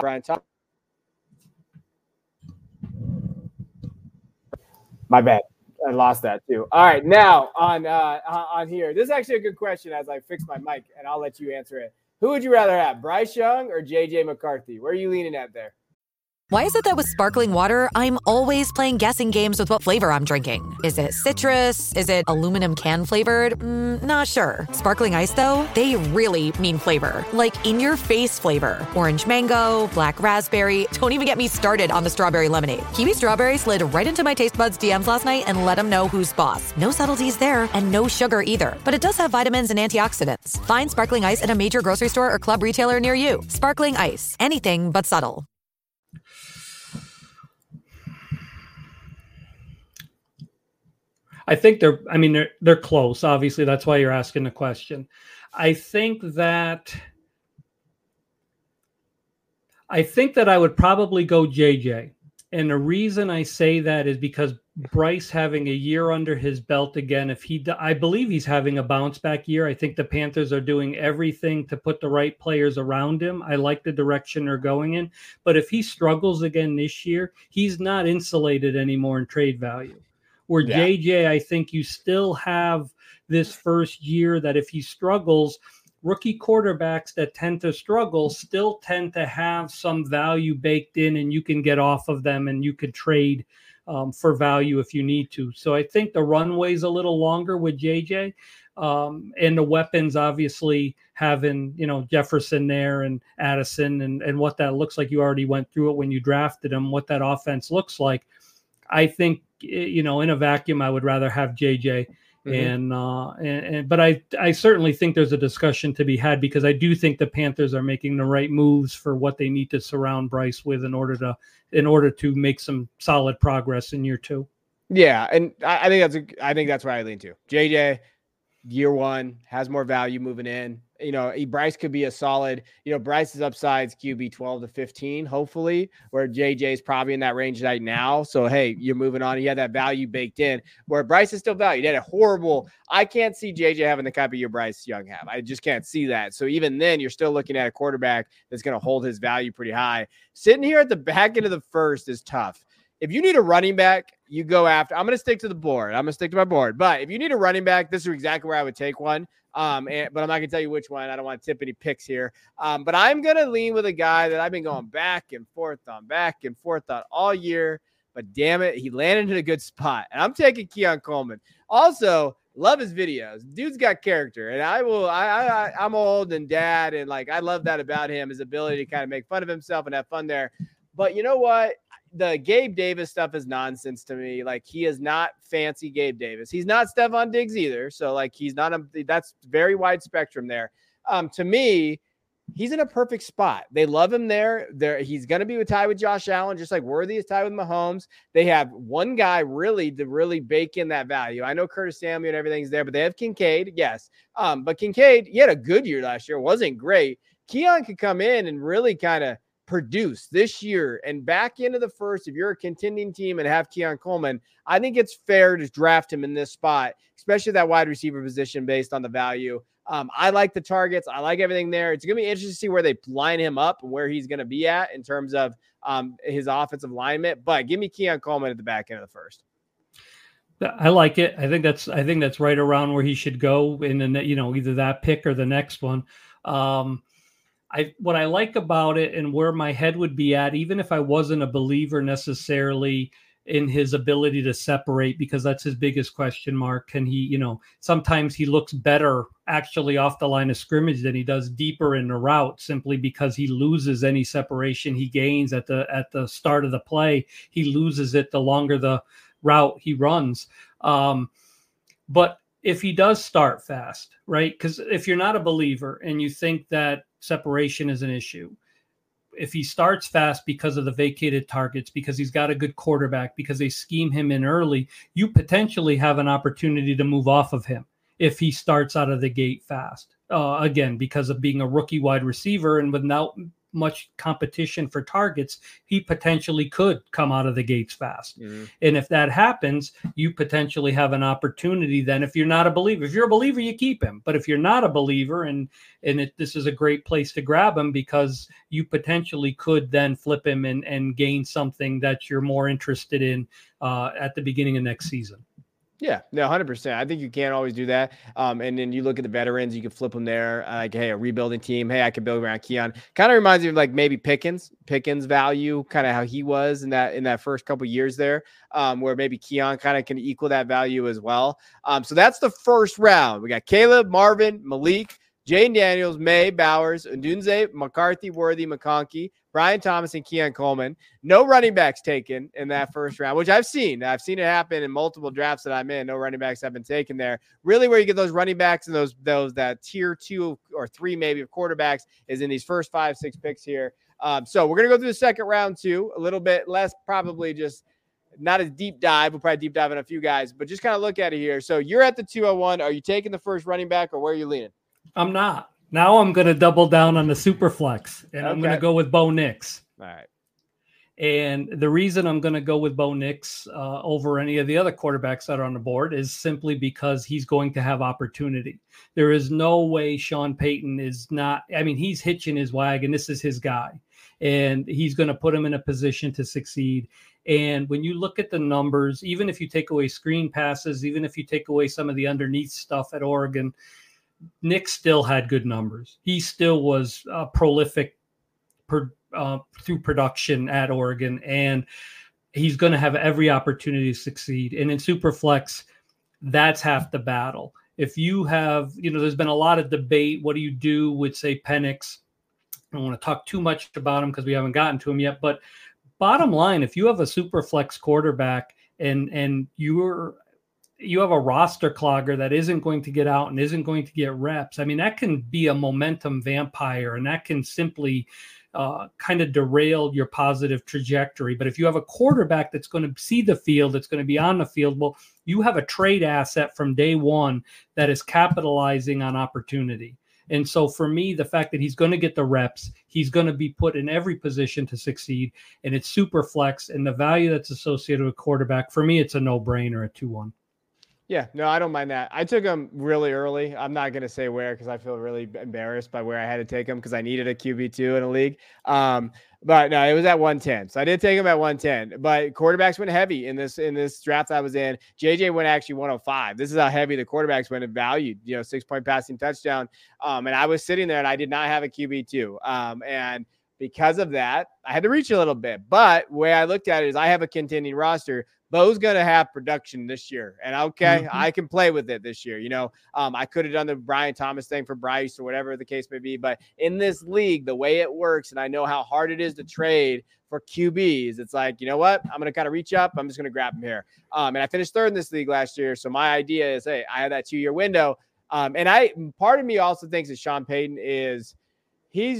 My bad. I lost that too. All right. Now on here, this is actually a good question as I fix my mic, and I'll let you answer it. Who would you rather have, Bryce Young or JJ McCarthy? Where are you leaning at there? Why is it that with sparkling water, I'm always playing guessing games with what flavor I'm drinking? Is it citrus? Is it aluminum can flavored? Not sure. Sparkling ice, though, they really mean flavor. Like in-your-face flavor. Orange mango, black raspberry. Don't even get me started on the strawberry lemonade. Kiwi Strawberry slid right into my taste buds DMs last night and let them know who's boss. No subtleties there, and no sugar either. But it does have vitamins and antioxidants. Find sparkling ice at a major grocery store or club retailer near you. Sparkling ice. Anything but subtle. I think they're close. Obviously, that's why you're asking the question. I think that I would probably go JJ. And the reason I say that is because Bryce having a year under his belt again, I believe he's having a bounce back year. I think the Panthers are doing everything to put the right players around him. I like the direction they're going in. But if he struggles again this year, he's not insulated anymore in trade value. Where JJ, I think you still have this first year that if he struggles, rookie quarterbacks that tend to struggle still tend to have some value baked in, and you can get off of them and you could trade for value if you need to. So I think the runway's a little longer with JJ. And the weapons, obviously, having, Jefferson there and Addison and what that looks like. You already went through it when you drafted him, what that offense looks like. I think, in a vacuum, I would rather have JJ. Mm-hmm. But I certainly think there's a discussion to be had because I do think the Panthers are making the right moves for what they need to surround Bryce with in order to make some solid progress in year two. Yeah, and I think that's where I lean to. JJ, year one, has more value moving in. Bryce could be a solid, Bryce's upside's QB 12 to 15, hopefully, where JJ's probably in that range right now. So, hey, you're moving on. You had that value baked in where Bryce is still valued. He had a horrible, I can't see JJ having the type of year Bryce Young have. I just can't see that. So even then you're still looking at a quarterback that's going to hold his value pretty high. Sitting here at the back end of the first is tough. If you need a running back, you go after. I'm going to stick to the board. I'm going to stick to my board. But if you need a running back, this is exactly where I would take one. But I'm not going to tell you which one. I don't want to tip any picks here. But I'm going to lean with a guy that I've been going back and forth on all year. But damn it, he landed in a good spot. And I'm taking Keon Coleman. Also, love his videos. Dude's got character. And I'm old and dad. And I love that about him, his ability to kind of make fun of himself and have fun there. But you know what? The Gabe Davis stuff is nonsense to me. He is not fancy Gabe Davis. He's not Stephon Diggs either. So he's not that's very wide spectrum there. To me, he's in a perfect spot. They love him there. He's going to be tied with Josh Allen, just like Worthy is tied with Mahomes. They have one guy to bake in that value. I know Curtis Samuel and everything's there, but they have Kincaid. Yes. But Kincaid, he had a good year last year. Wasn't great. Keon could come in and really kind of produce this year and back into the first. If you're a contending team and have Keon Coleman, I think it's fair to draft him in this spot, especially that wide receiver position based on the value. I like the targets. I like everything there. It's going to be interesting to see where they line him up and where he's going to be at in terms of his offensive alignment. But give me Keon Coleman at the back end of the first. I like it. I think that's right around where he should go in either that pick or the next one. What I like about it and where my head would be at, even if I wasn't a believer necessarily in his ability to separate, because that's his biggest question mark. Can he, sometimes he looks better actually off the line of scrimmage than he does deeper in the route, simply because he loses any separation he gains at the start of the play. He loses it the longer the route he runs. But if he does start fast, right? Because if you're not a believer and you think that separation is an issue, if he starts fast because of the vacated targets, because he's got a good quarterback, because they scheme him in early, you potentially have an opportunity to move off of him if he starts out of the gate fast. Again, because of being a rookie wide receiver and without much competition for targets, he potentially could come out of the gates fast. Mm-hmm. And if that happens, you potentially have an opportunity then. If you're not a believer, if you're a believer, you keep him. But if you're not a believer, this is a great place to grab him, because you potentially could then flip him and gain something that you're more interested in at the beginning of next season. Yeah, no, 100%. I think you can't always do that. And then you look at the veterans, you can flip them there. Like, hey, a rebuilding team. Hey, I can build around Keon. Kind of reminds me of like maybe Pickens value, kind of how he was in that first couple years there, where maybe Keon kind of can equal that value as well. So that's the first round. We got Caleb, Marvin, Malik, Jayden Daniels, May, Bowers, Ndunze, McCarthy, Worthy, McConkey, Brian Thomas, and Keon Coleman. No running backs taken in that first round, which I've seen. I've seen it happen in multiple drafts that I'm in. No running backs have been taken there. Really, where you get those running backs and those that tier 2 or 3 maybe of quarterbacks is in these first 5-6 picks here. So we're going to go through the second round too, a little bit less, probably just not as deep dive. We'll probably deep dive on a few guys, but just kind of look at it here. So you're at the 201. Are you taking the first running back, or where are you leaning? I'm not. Now I'm going to double down on the super flex, and I'm going to go with Bo Nix. All right. And the reason I'm going to go with Bo Nix over any of the other quarterbacks that are on the board is simply because he's going to have opportunity. There is no way Sean Payton is not, he's hitching his wagon. This is his guy, and he's going to put him in a position to succeed. And when you look at the numbers, even if you take away screen passes, even if you take away some of the underneath stuff at Oregon, Nick still had good numbers. He still was prolific through production at Oregon, and he's going to have every opportunity to succeed. And in Superflex, that's half the battle. If you have, there's been a lot of debate. What do you do with, say, Penix? I don't want to talk too much about him because we haven't gotten to him yet. But bottom line, if you have a Superflex quarterback and you have a roster clogger that isn't going to get out and isn't going to get reps, that can be a momentum vampire, and that can simply kind of derail your positive trajectory. But if you have a quarterback that's going to see the field, that's going to be on the field, well, you have a trade asset from day one that is capitalizing on opportunity. And so for me, the fact that he's going to get the reps, he's going to be put in every position to succeed, and it's super flex, and the value that's associated with quarterback, for me, it's a no-brainer at 2-1. Yeah, no, I don't mind that. I took him really early. I'm not going to say where because I feel really embarrassed by where I had to take him because I needed a QB2 in a league. But no, it was at 110. So I did take him at 110. But quarterbacks went heavy in this draft I was in. JJ went actually 105. This is how heavy the quarterbacks went and valued, 6-point passing touchdown. And I was sitting there and I did not have a QB2. And because of that, I had to reach a little bit. But the way I looked at it is I have a contending roster. Bo's going to have production this year. And I can play with it this year. I could have done the Brian Thomas thing for Bryce or whatever the case may be. But in this league, the way it works, and I know how hard it is to trade for QBs, it's like, you know what? I'm going to kind of reach up. I'm just going to grab him here. And I finished third in this league last year. So my idea is, hey, I have that 2-year window. And part of me also thinks that Sean Payton is, he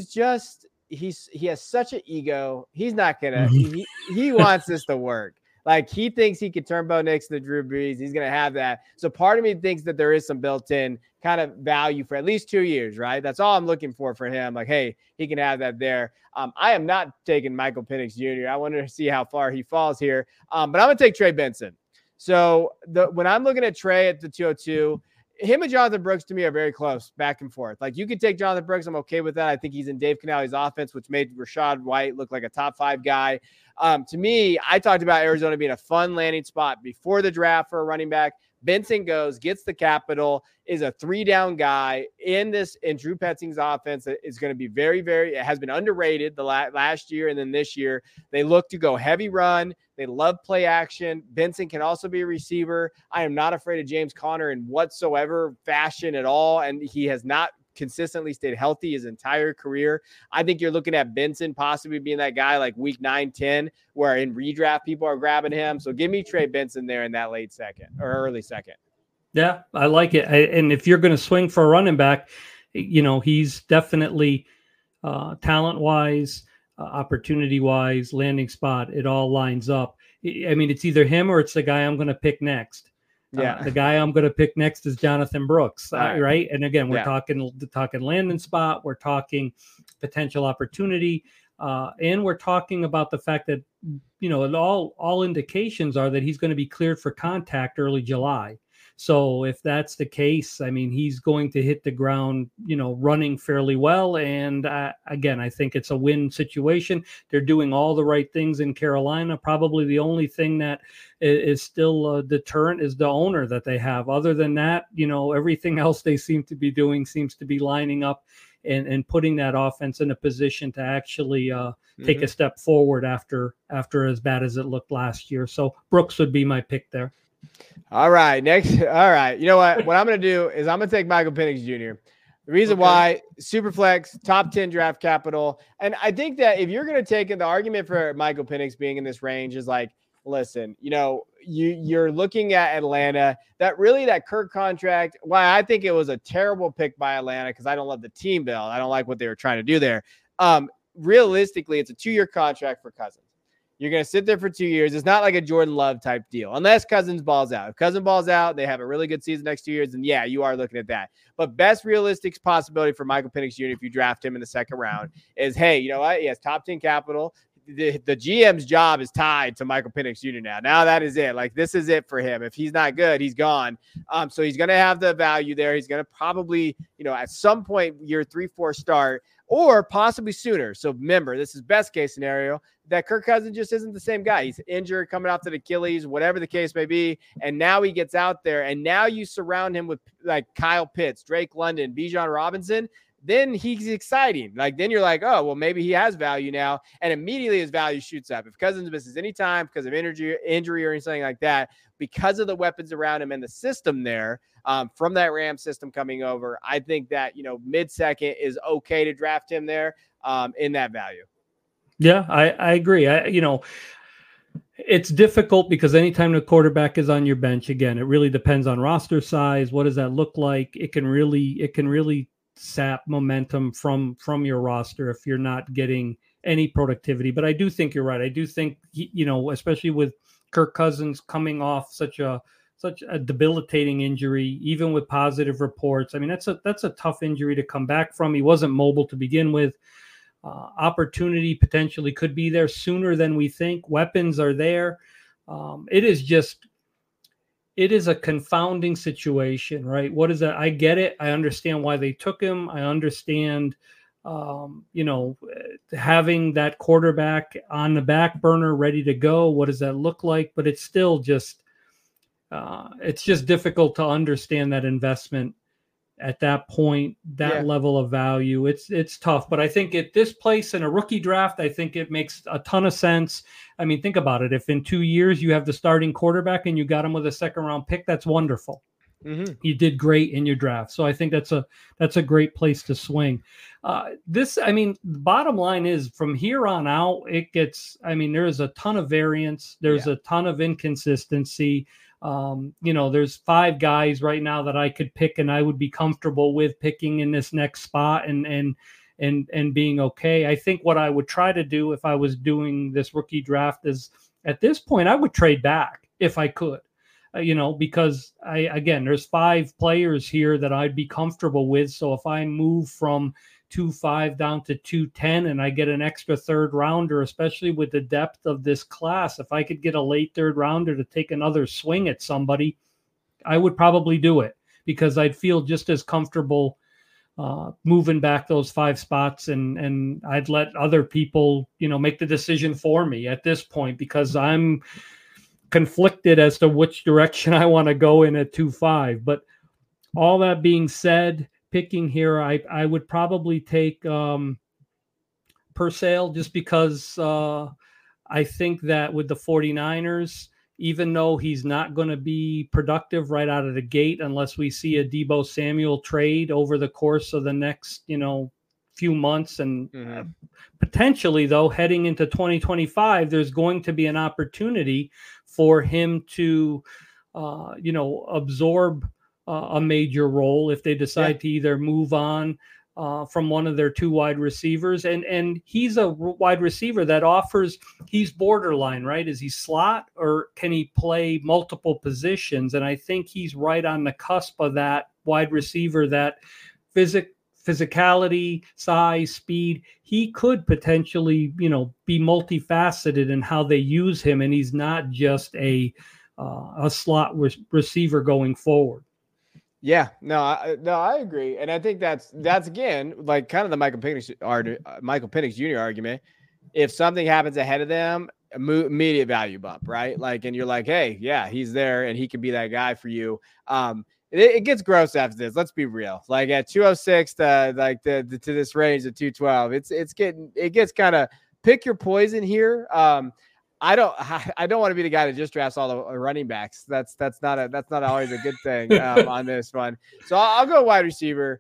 has such an ego. He's not going to, he wants this to work. Like, he thinks he could turn Bo Nix to Drew Brees. He's going to have that. So part of me thinks that there is some built-in kind of value for at least 2 years, right? That's all I'm looking for him. Like, hey, he can have that there. I am not taking Michael Penix Jr. I wanted to see how far he falls here. But I'm going to take Trey Benson. So when I'm looking at Trey at the 202, him and Jonathan Brooks to me are very close, back and forth. Like, you could take Jonathan Brooks. I'm okay with that. I think he's in Dave Canale's offense, which made Rachaad White look like a top 5 guy. To me, I talked about Arizona being a fun landing spot before the draft for a running back. Benson goes, gets the capital, is a 3-down guy in Drew Petzing's offense that is going to be very, very, it has been underrated the last year and then this year. They look to go heavy run. They love play action. Benson can also be a receiver. I am not afraid of James Conner in whatsoever fashion at all, and he has not consistently stayed healthy his entire career. I think you're looking at Benson possibly being that guy like week 9, 10, where in redraft people are grabbing him. So give me Trey Benson there in that late second or early second. Yeah, I like it. And if you're going to swing for a running back, he's definitely talent-wise, opportunity-wise, landing spot, it all lines up. I mean, it's either him or it's the guy I'm going to pick next. Yeah, the guy I'm going to pick next is Jonathan Brooks, right? And again, we're talking landing spot, we're talking potential opportunity, and we're talking about the fact that all indications are that he's going to be cleared for contact early July. So if that's the case, I mean, he's going to hit the ground, running fairly well. And again, I think it's a win situation. They're doing all the right things in Carolina. Probably the only thing that is still a deterrent is the owner that they have. Other than that, everything else they seem to be doing seems to be lining up and putting that offense in a position to actually take a step forward after as bad as it looked last year. So Brooks would be my pick there. All right. Next. All right. You know what? What I'm going to do is I'm going to take Michael Penix Jr. The reason why, Superflex, top 10 draft capital. And I think that if you're going to take it, the argument for Michael Penix being in this range is like, listen, you're looking at Atlanta, that Kirk contract. Why I think it was a terrible pick by Atlanta, because I don't love the team build. I don't like what they were trying to do there. Realistically, it's a 2-year contract for Cousins. You're going to sit there for 2 years. It's not like a Jordan Love type deal, unless Cousins balls out. If Cousins balls out, they have a really good season next 2 years, then yeah, you are looking at that. But best realistic possibility for Michael Penix Jr., if you draft him in the second round, is, hey, you know what? He has top 10 capital. The GM's job is tied to Michael Penix Jr. now. Now that is it. Like, this is it for him. If he's not good, he's gone. So he's going to have the value there. He's going to probably, at some point, year 3-4 start, or possibly sooner. So remember, this is best case scenario, that Kirk Cousins just isn't the same guy. He's injured, coming off the Achilles, whatever the case may be. And now he gets out there, and now you surround him with like Kyle Pitts, Drake London, Bijan Robinson. Then he's exciting. Like, then you're like, oh, well, maybe he has value now. And immediately his value shoots up. If Cousins misses any time because of injury or anything like that, because of the weapons around him and the system there, from that Rams system coming over, I think that, mid-second is okay to draft him there in that value. Yeah, I agree. It's difficult because anytime the quarterback is on your bench, again, it really depends on roster size. What does that look like? It can really sap momentum from your roster if you're not getting any productivity. But I do think you're right. I do think, especially with Kirk Cousins coming off such a debilitating injury, even with positive reports. I mean, that's a tough injury to come back from. He wasn't mobile to begin with. Opportunity potentially could be there sooner than we think. Weapons are there. It is a confounding situation, right? What is that? I get it. I understand why they took him. I understand, having that quarterback on the back burner ready to go. What does that look like? But it's still just, it's just difficult to understand that investment at that point, that level of value. It's tough, but I think at this place in a rookie draft, I think it makes a ton of sense. I mean, think about it. If in 2 years you have the starting quarterback and you got him with a second round pick, that's wonderful. Mm-hmm. You did great in your draft. So I think that's a great place to swing. The bottom line is from here on out, there's a ton of variance. There's a ton of inconsistency. There's 5 guys right now that I could pick and I would be comfortable with picking in this next spot and being okay. I think what I would try to do if I was doing this rookie draft is, at this point, I would trade back if I could, because there's 5 players here that I'd be comfortable with. So if I move from 2.5 down to 2.10 and I get an extra third rounder, especially with the depth of this class, if I could get a late third rounder to take another swing at somebody, I would probably do it, because I'd feel just as comfortable moving back those 5 spots, and I'd let other people, make the decision for me at this point, because I'm conflicted as to which direction I want to go in at 2.5. But all that being said, picking here, I would probably take Purcell, just because I think that with the 49ers, even though he's not going to be productive right out of the gate unless we see a Deebo Samuel trade over the course of the next, few months, and potentially, though, heading into 2025, there's going to be an opportunity for him to, absorb a major role if they decide to either move on from one of their two wide receivers. And he's a wide receiver that he's borderline, right? Is he slot, or can he play multiple positions? And I think he's right on the cusp of that wide receiver, that physicality, size, speed. He could potentially, be multifaceted in how they use him. And he's not just a slot receiver going forward. Yeah, I agree, and I think that's again like kind of the Michael Penix Jr. argument. If something happens ahead of them, immediate value bump, right? Like, and you're like, hey, yeah, he's there, and he could be that guy for you. It gets gross after this. Let's be real. Like at 206 to this range of 212, it gets kind of pick your poison here. I don't want to be the guy that just drafts all the running backs. That's not always a good thing on this one. So I'll go wide receiver.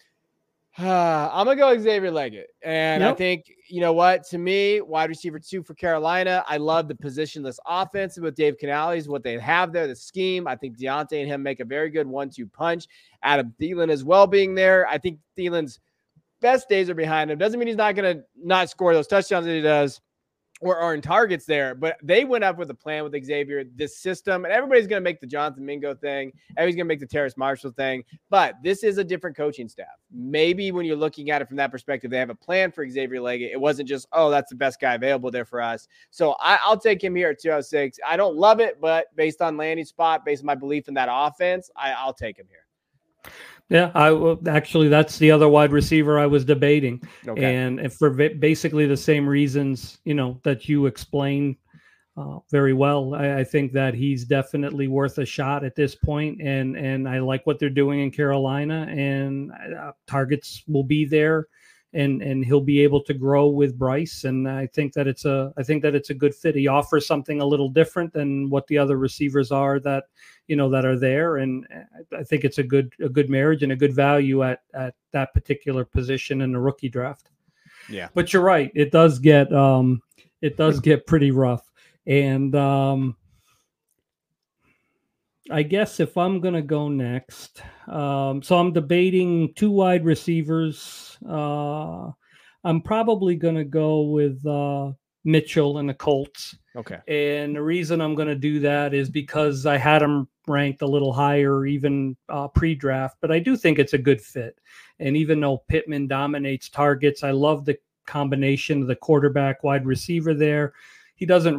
I'm gonna go Xavier Leggett, and I think to me, wide receiver 2 for Carolina. I love the positionless offense with Dave Canales, what they have there, the scheme. I think Deontay and him make a very good 1-2 punch. Adam Thielen as well being there. I think Thielen's best days are behind him. Doesn't mean he's not gonna not score those touchdowns that he does, or in targets there, but they went up with a plan with Xavier, this system, and everybody's going to make the Jonathan Mingo thing. Everybody's going to make the Terrace Marshall thing, but this is a different coaching staff. Maybe when you're looking at it from that perspective, they have a plan for Xavier Leggett. It wasn't just, that's the best guy available there for us. So I'll take him here at 206. I don't love it, but based on landing spot, based on my belief in that offense, I'll take him here. Yeah, actually, that's the other wide receiver I was debating. Okay. And for basically the same reasons, that you explained very well. I think that he's definitely worth a shot at this point. And I like what they're doing in Carolina, and targets will be there, and he'll be able to grow with Bryce. And I think that it's a good fit. He offers something a little different than what the other receivers are that are there. And I think it's a good marriage and a good value at that particular position in the rookie draft. Yeah. But you're right. It does get pretty rough. And I guess if I'm going to go next, so I'm debating 2 wide receivers. I'm probably going to go with Mitchell and the Colts. Okay. And the reason I'm going to do that is because I had him ranked a little higher, even pre-draft, but I do think it's a good fit. And even though Pittman dominates targets, I love the combination of the quarterback wide receiver there. He doesn't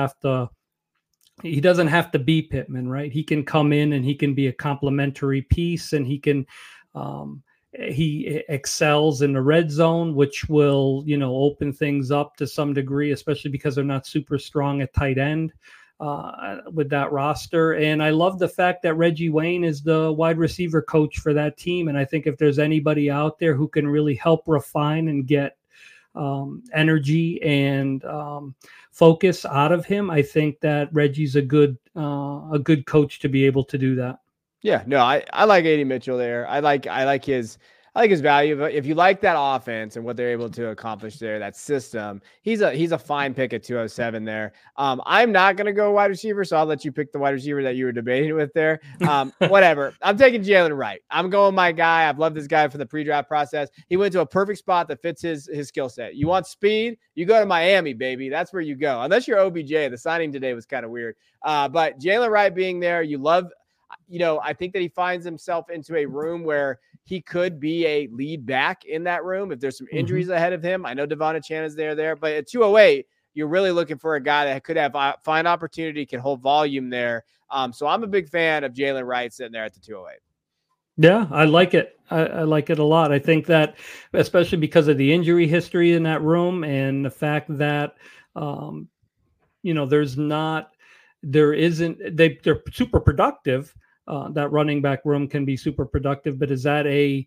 have to be Pittman, right? He can come in and he can be a complementary piece, and he can, he excels in the red zone, which will, open things up to some degree, especially because they're not super strong at tight end with that roster. And I love the fact that Reggie Wayne is the wide receiver coach for that team. And I think if there's anybody out there who can really help refine and get energy and focus out of him, I think that Reggie's a good coach to be able to do that. Yeah, no, I like A.D. Mitchell there. I like his value. If you like that offense and what they're able to accomplish there, that system, he's a fine pick at 207 there. I'm not going to go wide receiver, so I'll let you pick the wide receiver that you were debating with there. Whatever. I'm taking Jalen Wright. I'm going my guy. I've loved this guy for the pre-draft process. He went to a perfect spot that fits his skill set. You want speed? You go to Miami, baby. That's where you go. Unless you're OBJ. The signing today was kind of weird. But Jalen Wright being there, you love – I think that he finds himself into a room where he could be a lead back in that room if there's some injuries ahead of him. I know Devonta Chan is there, but at 208, you're really looking for a guy that could have fine opportunity, can hold volume there. So I'm a big fan of Jalen Wright sitting there at the 208. Yeah, I like it. I like it a lot. I think that, especially because of the injury history in that room and the fact that, there's not they're super productive. That running back room can be super productive, but is that a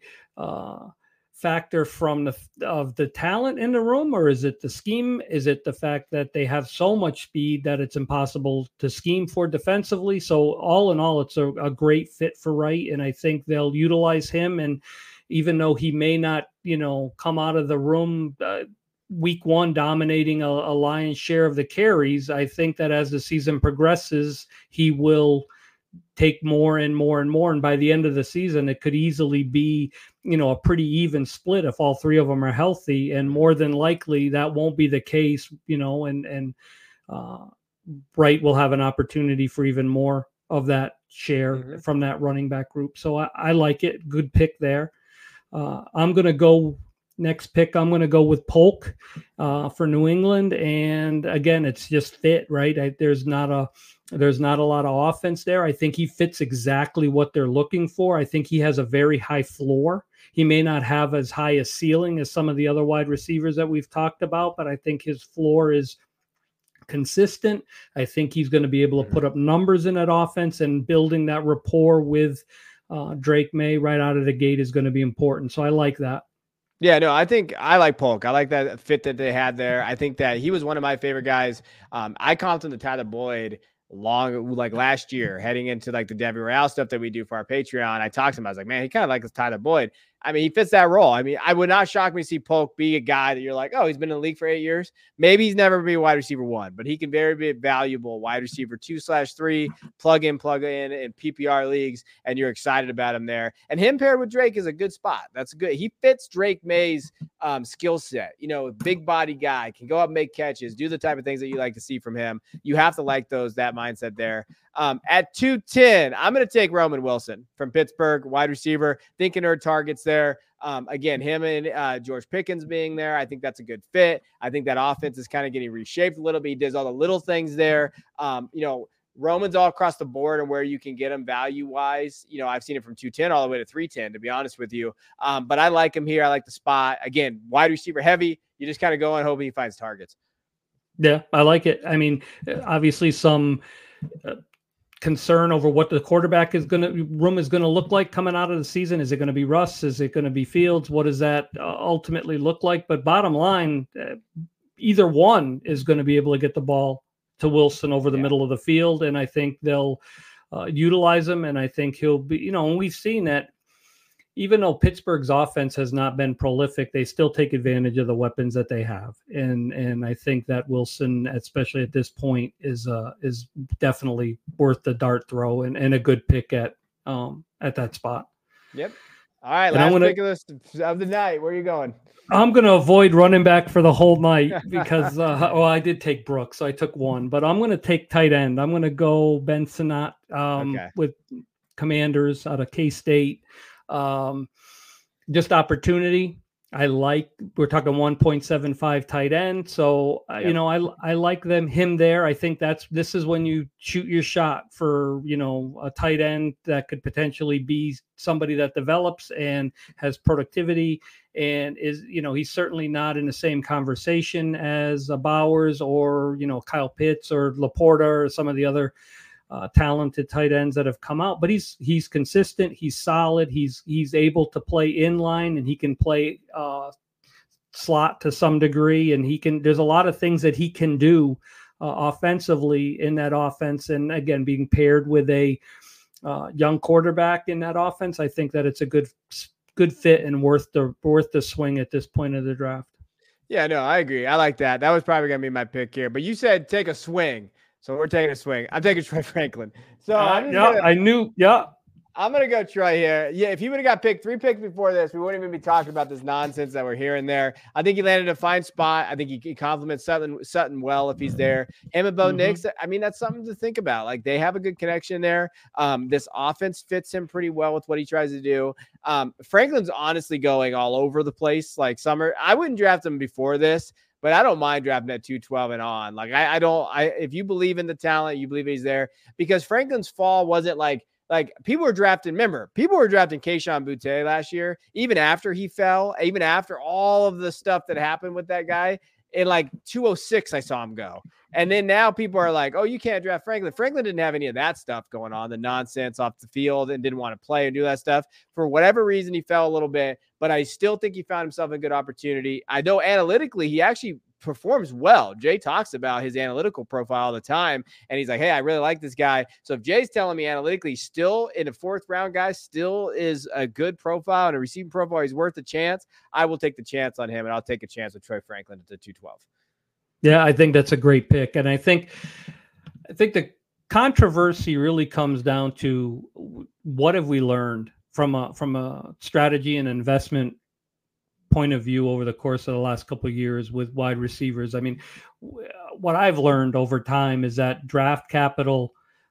factor from the talent in the room, or is it the scheme? Is it the fact that they have so much speed that it's impossible to scheme for defensively? So all in all, it's a great fit for Wright, and I think they'll utilize him. And even though he may not, come out of the room week one dominating a lion's share of the carries, I think that as the season progresses, he will take more and more and more. And by the end of the season, it could easily be, a pretty even split if all three of them are healthy. And more than likely that won't be the case, and Wright will have an opportunity for even more of that share from that running back group. So I like it. Good pick there. I'm going to go next pick. I'm going to go with Polk for New England. And again, it's just fit, right? There's not a lot of offense there. I think he fits exactly what they're looking for. I think he has a very high floor. He may not have as high a ceiling as some of the other wide receivers that we've talked about, but I think his floor is consistent. I think he's going to be able to put up numbers in that offense, and building that rapport with Drake May right out of the gate is going to be important. So I like that. Yeah, no, I think I like Polk. I like that fit that they had there. I think that he was one of my favorite guys. I comped him to Tyler Boyd last year, heading into the Debbie Royale stuff that we do for our Patreon. I talked to him. I was like, man, he kind of likes Tyler Boyd. I mean, he fits that role. I mean, I would not shock me to see Polk be a guy that you're like, oh, he's been in the league for 8 years. Maybe he's never been a wide receiver 1, but he can very be valuable wide receiver 2/3, plug in PPR leagues, and you're excited about him there. And him paired with Drake is a good spot. That's good. He fits Drake May's skill set. Big body guy, can go up and make catches, do the type of things that you like to see from him. You have to like that mindset there. At 210, I'm going to take Roman Wilson from Pittsburgh, wide receiver. Thinking her targets there. Again, him and George Pickens being there, I think that's a good fit. I think that offense is kind of getting reshaped a little bit. He does all the little things there. Roman's all across the board and where you can get him value-wise. I've seen it from 210 all the way to 310, to be honest with you. But I like him here. I like the spot. Again, wide receiver heavy. You just kind of go and hope he finds targets. Yeah, I like it. I mean, obviously some concern over what the quarterback room is going to look like coming out of the season. Is it going to be Russ? Is it going to be Fields? What does that ultimately look like? But bottom line, either one is going to be able to get the ball to Wilson over the middle of the field. And I think they'll utilize him. And I think he'll be, and we've seen that even though Pittsburgh's offense has not been prolific, they still take advantage of the weapons that they have. And I think that Wilson, especially at this point, is definitely worth the dart throw and a good pick at that spot. Yep. All right. Last pick of the night. Where are you going? I'm going to avoid running back for the whole night because, I did take Brooks, so I took one. But I'm going to take tight end. I'm going to go Ben Sinnott with Commanders out of K-State. Just opportunity. We're talking 1.75 tight end. So, I like him there. I think this is when you shoot your shot for, a tight end that could potentially be somebody that develops and has productivity and is, he's certainly not in the same conversation as Bowers or, Kyle Pitts or Laporta or some of the other talented tight ends that have come out, but he's consistent. He's solid. He's able to play in line, and he can play slot to some degree. And there's a lot of things that he can do offensively in that offense. And again, being paired with a young quarterback in that offense, I think that it's a good fit and worth the swing at this point of the draft. Yeah, no, I agree. I like that. That was probably going to be my pick here, but you said take a swing. So we're taking a swing. I'm taking Troy Franklin. So I knew. Yeah. I'm going to go Troy here. Yeah, if he would have got picked 3 picks before this, we wouldn't even be talking about this nonsense that we're hearing there. I think he landed a fine spot. I think he compliments Sutton well if he's there. Him and Bo Nix, I mean, that's something to think about. Like, they have a good connection there. This offense fits him pretty well with what he tries to do. Franklin's honestly going all over the place. Like, I wouldn't draft him before this, but I don't mind drafting at 212 and on. Like, if you believe in the talent, you believe he's there, because Franklin's fall wasn't like people were drafting Kayshon Boutte last year, even after he fell, even after all of the stuff that happened with that guy. In like 206, I saw him go. And then now people are like, oh, you can't draft Franklin. Franklin didn't have any of that stuff going on, the nonsense off the field, and didn't want to play and do that stuff. For whatever reason, he fell a little bit, but I still think he found himself a good opportunity. I know analytically, he actually performs well. Jay talks about his analytical profile all the time, and he's like, hey, I really like this guy. So if Jay's telling me analytically still in a 4th round guy still is a good profile and a receiving profile, he's worth a chance, I will take the chance on him, and I'll take a chance with Troy Franklin at the 212. Yeah, I think that's a great pick. And I think the controversy really comes down to what have we learned from a strategy and investment point of view over the course of the last couple of years with wide receivers. I mean, what I've learned over time is that draft capital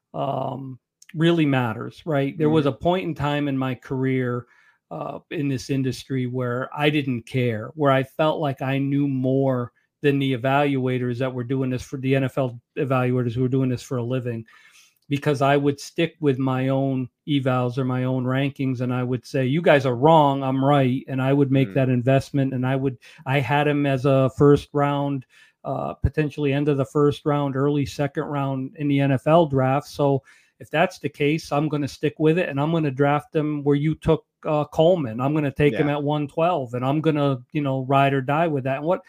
really matters, right? There was a point in time in my career in this industry where I didn't care, where I felt like I knew more than the evaluators that were doing this, for the NFL evaluators who were doing this for a living, because I would stick with my own evals or my own rankings. And I would say, you guys are wrong, I'm right. And I would make that investment. And I had him as a 1st round, potentially end of the 1st round, early 2nd round in the NFL draft. So if that's the case, I'm going to stick with it, and I'm going to draft him where you took Coleman. I'm going to take him at 112, and I'm going to, ride or die with that. And what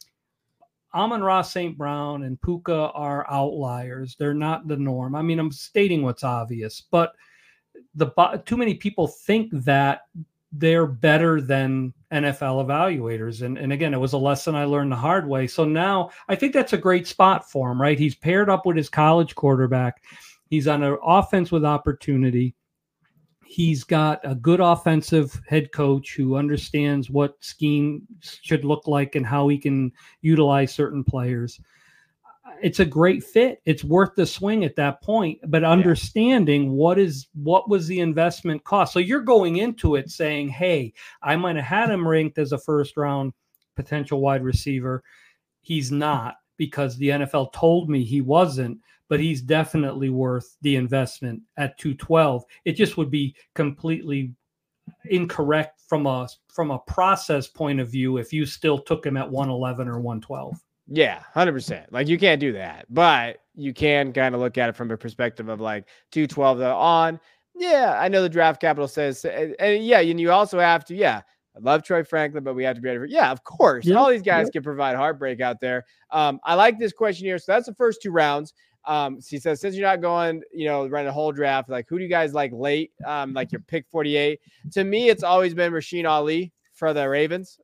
Amon-Ra St. Brown and Puka are outliers. They're not the norm. I mean, I'm stating what's obvious, but too many people think that they're better than NFL evaluators. And again, it was a lesson I learned the hard way. So now I think that's a great spot for him, right? He's paired up with his college quarterback. He's on an offense with opportunity. He's got a good offensive head coach who understands what scheme should look like and how he can utilize certain players. It's a great fit. It's worth the swing at that point, but understanding what was the investment cost. So you're going into it saying, hey, I might have had him ranked as a 1st round potential wide receiver. He's not, because the NFL told me he wasn't, but he's definitely worth the investment at 212. It just would be completely incorrect from a process point of view if you still took him at 111 or 112. Yeah, 100%. Like, you can't do that, but you can kind of look at it from a perspective of like 212 on. Yeah, I know the draft capital says, and you also have to, I love Troy Franklin, but we have to be ready for, of course. Yep. All these guys can provide heartbreak out there. I like this question here. So that's the first 2 rounds. He says, since you're not going, running a whole draft, like, who do you guys like late? Like your pick 48. To me, it's always been Rasheen Ali for the Ravens.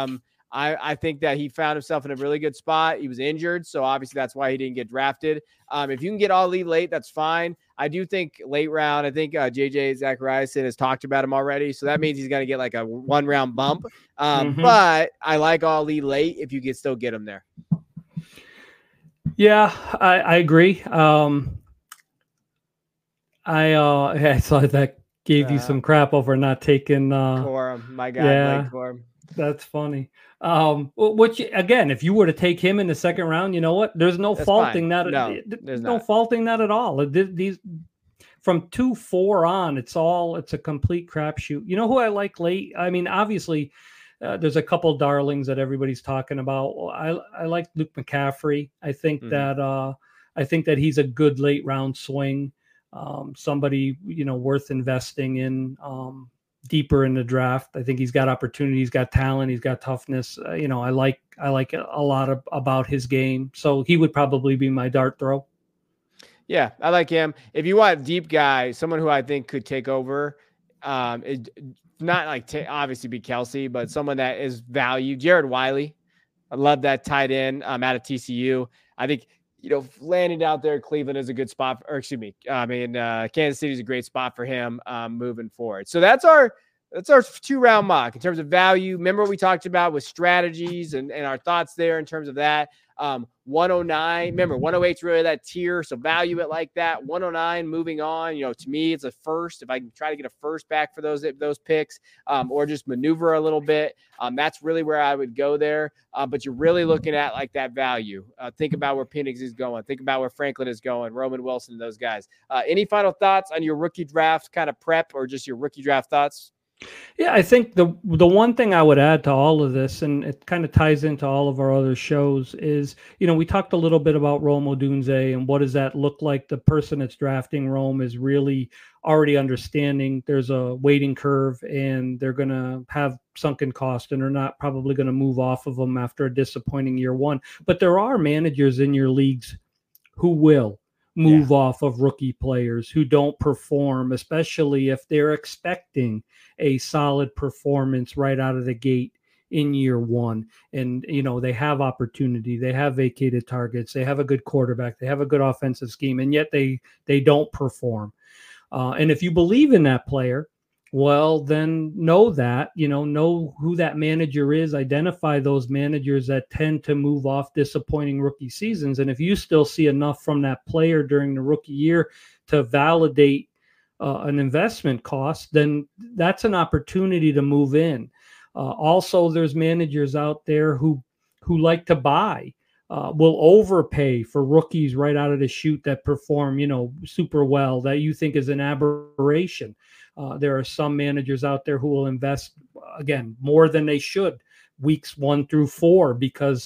I think that he found himself in a really good spot. He was injured, so obviously that's why he didn't get drafted. If you can get Ali late, that's fine. I do think late round, I think JJ Zachariason has talked about him already, so that means he's going to get like a 1-round bump. But I like Ali late if you can still get him there. Yeah, I agree. I saw that gave you some crap over not taking Corum, my guy, Blake Corum. That's funny. Which again, if you were to take him in the 2nd round, you know what? There's no faulting that. No, there's no faulting that at all. These from 2-4 on, it's a complete crapshoot. You know who I like late? I mean, obviously, there's a couple darlings that everybody's talking about. I like Luke McCaffrey. I think that he's a good late round swing. Somebody worth investing in. Deeper in the draft. I think he's got opportunity. He's got talent. He's got toughness. I like a lot about his game. So he would probably be my dart throw. Yeah, I like him. If you want a deep guy, someone who I think could take over, not like obviously be Kelsey, but someone that is value. Jared Wiley. I love that tight end out of TCU. I think, landing out there, Cleveland is a good spot. Kansas City is a great spot for him moving forward. So that's our 2-round mock in terms of value. Remember what we talked about with strategies and our thoughts there in terms of that. 109. Remember, 108 is really that tier, so value it like that. 109, moving on. To me, it's a first. If I can try to get a first back for those picks, or just maneuver a little bit, that's really where I would go there. But you're really looking at like that value. Think about where Penix is going. Think about where Franklin is going. Roman Wilson, those guys. Any final thoughts on your rookie draft kind of prep, or just your rookie draft thoughts? Yeah, I think the one thing I would add to all of this, and it kind of ties into all of our other shows, is, we talked a little bit about Rome Odunze and what does that look like. The person that's drafting Rome is really already understanding there's a waiting curve and they're going to have sunken cost and they're not probably going to move off of them after a disappointing year one. But there are managers in your leagues who will move off of rookie players who don't perform, especially if they're expecting a solid performance right out of the gate in year one. And, they have opportunity, they have vacated targets, they have a good quarterback, they have a good offensive scheme, and yet they don't perform. And if you believe in that player, well, then know who that manager is, identify those managers that tend to move off disappointing rookie seasons. And if you still see enough from that player during the rookie year to validate an investment cost, then that's an opportunity to move in. Also, there's managers out there who like to buy, will overpay for rookies right out of the chute that perform, super well, that you think is an aberration. There are some managers out there who will invest, again, more than they should weeks 1 through 4 because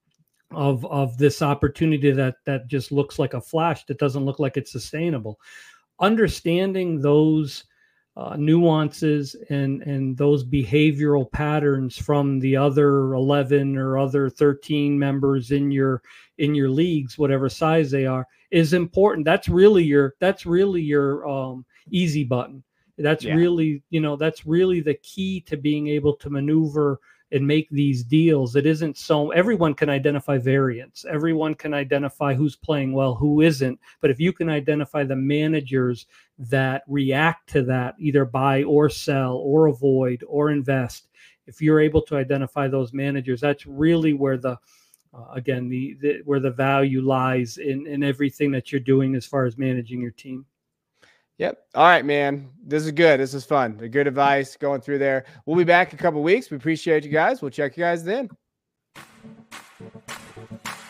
of this opportunity that just looks like a flash, that doesn't look like it's sustainable. Understanding those nuances and those behavioral patterns from the other 11 or other 13 members in your leagues, whatever size they are, is important. That's really your easy button. That's really the key to being able to maneuver and make these deals. It isn't so everyone can identify variance. Everyone can identify who's playing well, who isn't. But if you can identify the managers that react to that, either buy or sell or avoid or invest, if you're able to identify those managers, that's really where where the value lies in everything that you're doing as far as managing your team. Yep. All right, man. This is good. This is fun. Good advice going through there. We'll be back in a couple of weeks. We appreciate you guys. We'll check you guys then.